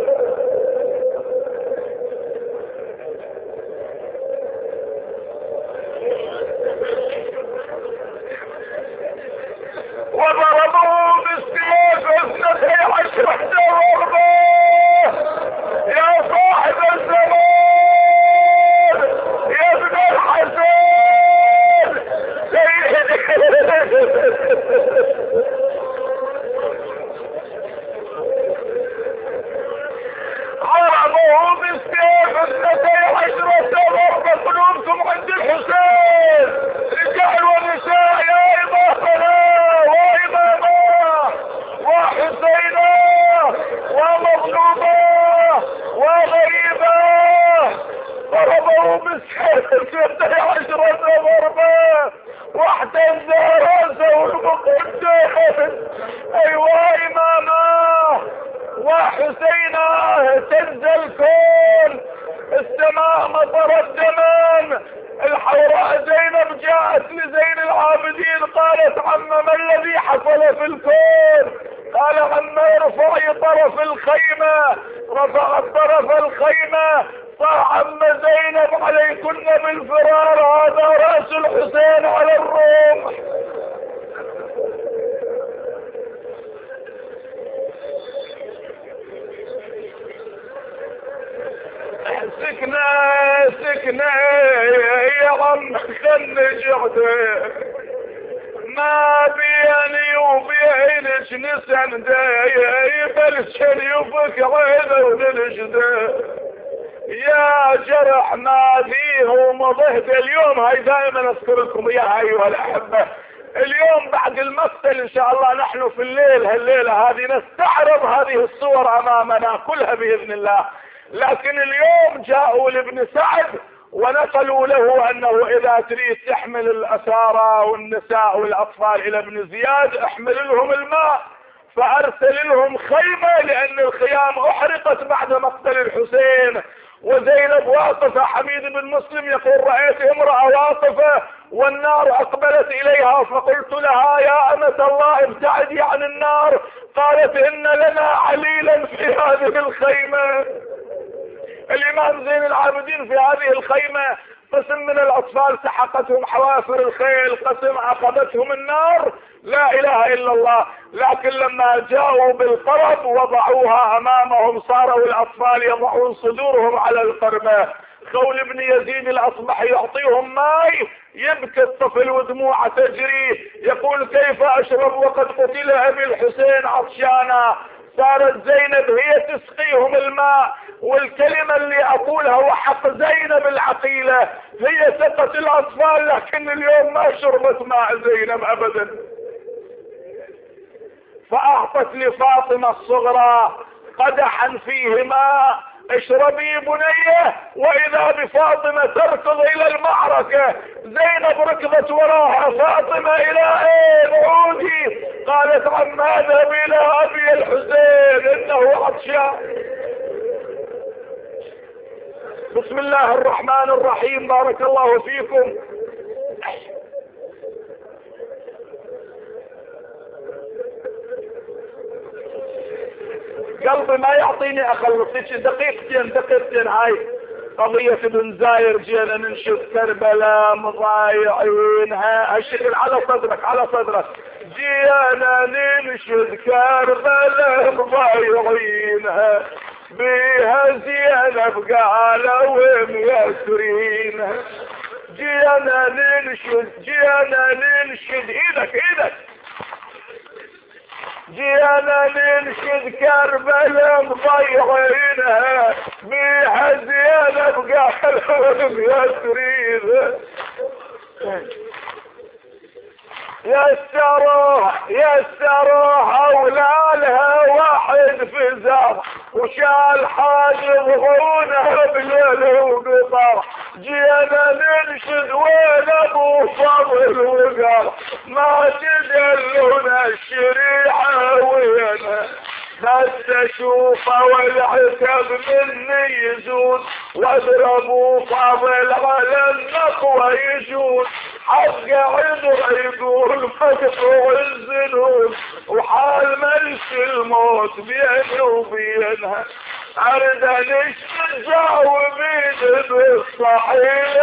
وضربوه بالسيف اثنتي عشرة ضربة. يا صاحب الزمان يا ابن الحسن سيدي ضربوه بالسيف اثنتي عشرة ضربة. قلوبكم عند الحسين رجال ونساء يا إمامنا وحسينا ومظلومة وغريبة. ضربوا بالسيف اثنتي عشرة ضربة واحتز راسه المقدس. ايوا اماما وحسينا اهتز الكون، السماء مطرت دما. الحوراء زينب جاءت لزين العابدين قالت عم ما الذي حصل في الكون؟ قال عم ارفعي طرف الخيمة. رفعت طرف الخيمة صاح عم زينب عليكن بالفرار، هذا رأس الحسين على الروم. سكنة سكنة يا عم خنجعتي، ما بيني وبينك نسندي بلشن يفك عينه ونلجدي. يا جرح ما فيه ومضهد اليوم. هاي دائما اذكركم يا ايها الاحبة، اليوم بعد المقتل ان شاء الله نحن في الليل هالليلة هذه نستعرض هذه الصور امامنا كلها باذن الله. لكن اليوم جاءوا لابن سعد ونقلوا له انه اذا تريد تحمل الاسارى والنساء والاطفال الى ابن زياد احمل لهم الماء. فارسل لهم خيمة لان الخيام احرقت بعد مقتل الحسين. وزينب واقفة، حميد بن مسلم يقول رأيت امرأة واقفة والنار اقبلت اليها فقلت لها يا امة الله ابتعدي عن النار. قالت ان لنا عليلا في هذه الخيمة. الامام زين العابدين في هذه الخيمة قسم من الاطفال سحقتهم حوافر الخيل، قسم عقبتهم النار، لا اله الا الله. لكن لما جاءوا بالقرب وضعوها امامهم صاروا الاطفال يضعون صدورهم على القربة. خول بن يزيد الاصبحي يعطيهم ماء، يبكي الطفل ودموعه تجري، يقول كيف اشرب وقد قتل ابي الحسين عطشانا. صارت زينب هي تسقيهم الماء، والكلمة اللي اقولها وحق زينب العقيلة هي سقت الاطفال، لكن اليوم ما شربت ماء زينب ابدا. فاعطت لفاطمة الصغرى قدحا فيه ماء، اشربي بنيه. واذا بفاطمة تركض الى المعركة، زينب ركضت وراها فاطمة الى اين عودي؟ قالت عم اذهب الى ابي الحسين انه عطشان. بسم الله الرحمن الرحيم. بارك الله فيكم. قلبي ما يعطيني اخلص دقيقتين دقيقتين. هاي قضية ابن زاير جينا ننشد كربلاء مضايعينها. هالشكل على صدرك على صدرك. جينا ننشد كربلاء مضايعينها، بيها زينب قالوا ميسرينها. جينا ننشد جينا ننشد ايدك ايدك. جينا ننشد كربلاء مضيعينها، بيها زينب قالوا ميسرينها. يسروه يسروه اولادها واحد في زار وشال حاجب غونه بليل وقطر. جينا ننشد وين ابو فضل وقر ما تدلون الشريعه وينه. بس اشوفه والعتب مني يزول واضربوا فاضل على النقوى يجول. حق عذر يقول مقطوع الذنوب وحال ملك الموت بيني وبينها. اريد ان تجاوبين بالصحيح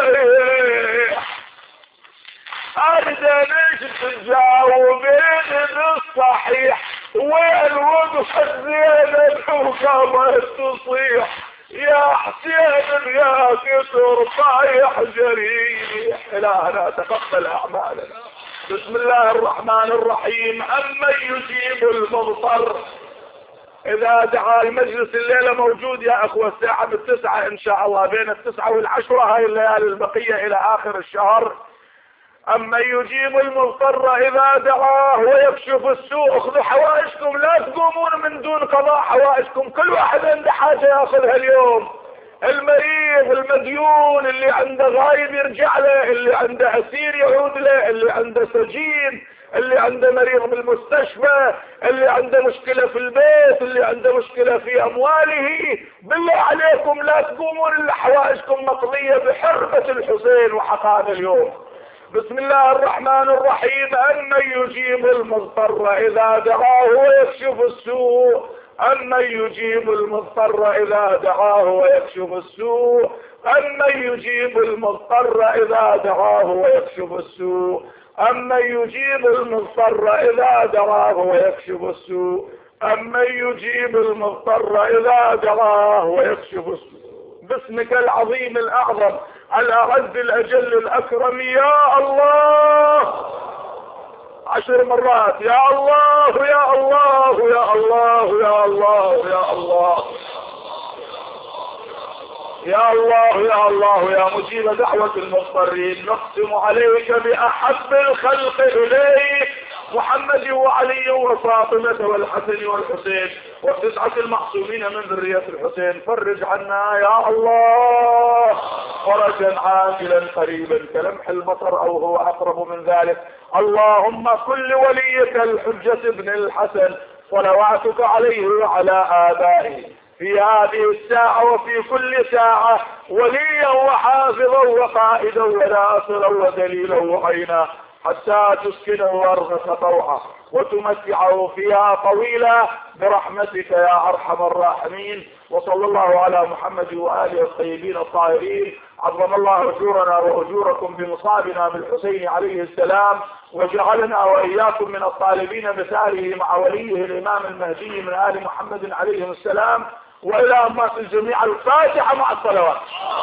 اريد ان تجاوبين بالصحيح. وين وقفت زينب وقامت تصيح يا حسين يا كتر طايح جريح. الهنا تقبل اعمالنا. بسم الله الرحمن الرحيم. امن يجيب المضطر اذا دعا. المجلس الليلة موجود يا اخوة الساعة بالتسعة ان شاء الله، بين التسعة والعشرة هاي الليالي البقية الى اخر الشهر. اما يجيب المضطر اذا دعاه ويكشف السوء. اخذوا حوائجكم لا تقومون من دون قضاء حوائجكم. كل واحد عنده حاجة ياخذها اليوم. المريض المديون اللي عنده غايب يرجع له، اللي عنده اسير يعود له، اللي عنده سجين، اللي عنده مريض بالمستشفى، اللي عنده مشكلة في البيت، اللي عنده مشكلة في امواله. بالله عليكم لا تقومون الا حوائجكم مقضية بحرمة الحسين وحقان اليوم. بسم الله الرحمن الرحيم. أمن يجيب المضطر إذا دعاه ويكشف السوء. أمن يجيب المضطر إذا دعاه ويكشف السوء. أمن يجيب المضطر إذا دعاه ويكشف السوء. أمن يجيب المضطر إذا دعاه ويكشف السوء. أمن يجيب المضطر إذا دعاه ويكشف السوء. باسمك العظيم الأعظم الأعز الأجل الأكرم يا الله. عشر مرات يا الله يا الله يا الله يا الله يا الله يا الله يا الله يا مجيب دعوة المضطرين. نقسم عليك بأحب الخلق إليك محمد وعلي وفاطمة والحسن والحسين والتسعة المعصومين من ذرية الحسين. فرج عنا يا الله فرجا عاجلا قريبا كلمح البصر او هو اقرب من ذلك. اللهم كل وليك الحجة ابن الحسن صلواتك عليه وعلى آبائه في هذه الساعة وفي كل ساعة وليا وحافظا وقائدا وناصرا ودليلا وعينا حتى تسكنه أرضك طوعا وتمتعه فيها طويلا برحمتك يا أرحم الراحمين. وصلى الله على محمد وآله الطيبين الطاهرين. عظم الله أجورنا وأجوركم بمصابنا بالحسين عليه السلام، وجعلنا وإياكم من الطالبين بثاره مع وليه الإمام المهدي من آل محمد عليه السلام. وإلى أمات الجميع الفاتحة مع الصلوات.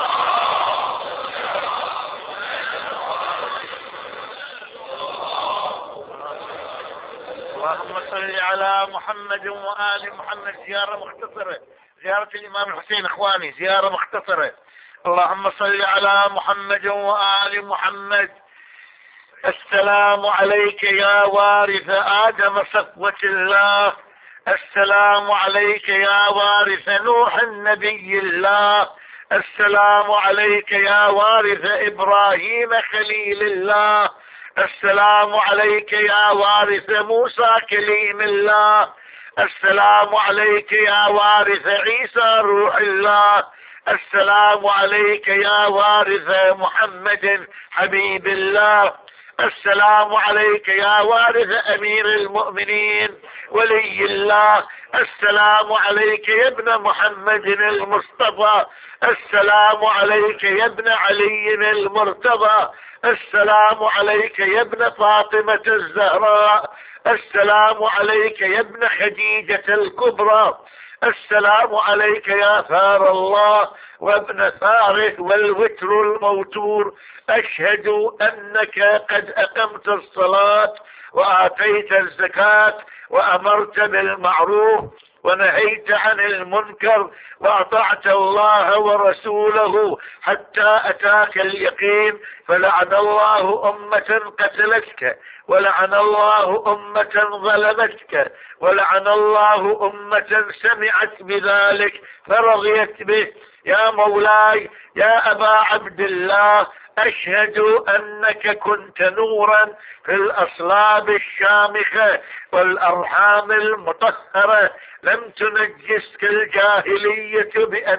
اللهم صل على محمد وآل محمد. زيارة مختصرة، زيارة الإمام الحسين إخواني، زيارة مختصرة. اللهم صل على محمد وآل محمد. السلام عليك يا وارث آدم صفوة الله. السلام عليك يا وارث نوح النبي الله. السلام عليك يا وارث إبراهيم خليل الله. السلام عليك يا وارث موسى كليم الله. السلام عليك يا وارث عيسى روح الله. السلام عليك يا وارث محمد حبيب الله. السلام عليك يا وارث أمير المؤمنين ولي الله. السلام عليك يا ابن محمد المصطفى. السلام عليك يا ابن علي المرتضى. السلام عليك يا ابن فاطمة الزهراء. السلام عليك يا ابن خديجة الكبرى. السلام عليك يا ثار الله وابن ثاره والوتر الموتور. أشهد أنك قد أقمت الصلاة وآتيت الزكاة وأمرت بالمعروف ونهيت عن المنكر وأطعت الله ورسوله حتى أتاك اليقين، فلعن الله أمة قتلتك، ولعن الله أمة ظلمتك، ولعن الله أمة سمعت بذلك فرضيت به. يا مولاي يا أبا عبد الله، أشهد أنك كنت نورا في الأصلاب الشامخة والأرحام المطهرة، لم تنجسك الجاهلية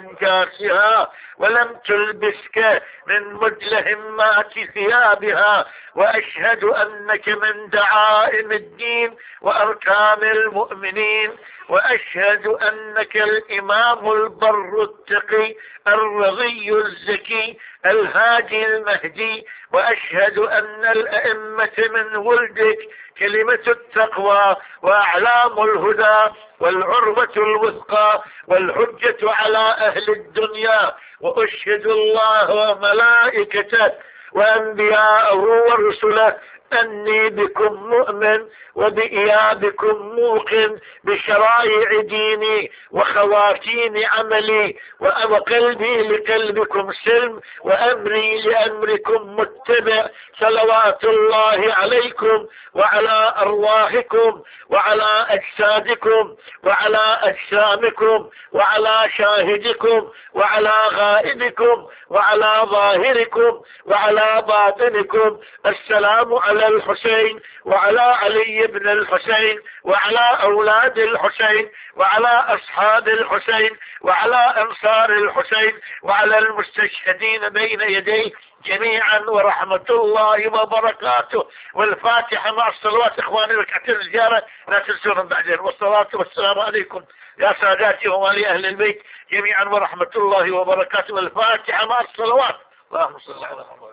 بأنجاسها، ولم تلبسك من مدلهمات ثيابها. وأشهد أنك من دعائم الدين وأركان المؤمنين، وأشهد أنك الإمام البر التقي الرضي الزكي الهادي المهدي، وأشهد أن الأئمة من ولدك كلمة التقوى وأعلام الهدى والعروة الوثقى والحجة على أهل الدنيا. وأشهد الله وملائكته وأنبياءه ورسله أني بكم مؤمن وبإيابكم موقن بشرائع ديني وخواتيم عملي، وقلبي لقلبكم سلم وأمري لأمركم متبع. صلوات الله عليكم وعلى أرواحكم وعلى أجسادكم وعلى أجسامكم وعلى شاهدكم وعلى غائبكم وعلى ظاهركم وعلى باطنكم. السلام على الحسين وعلى علي بن الحسين وعلى أولاد الحسين وعلى أصحاب الحسين وعلى أنصار الحسين وعلى المستشهدين بين يديه جميعا، ورحمة الله وبركاته. والفاتحة مع الصلوات. إخواني ركعتين الزيارة لا تنسونهم بعدين. والصلاة والسلام عليكم يا ساداتي ومالي أهل البيت جميعا ورحمة الله وبركاته. والفاتحة مع الصلوات. اللهم صل على محمد.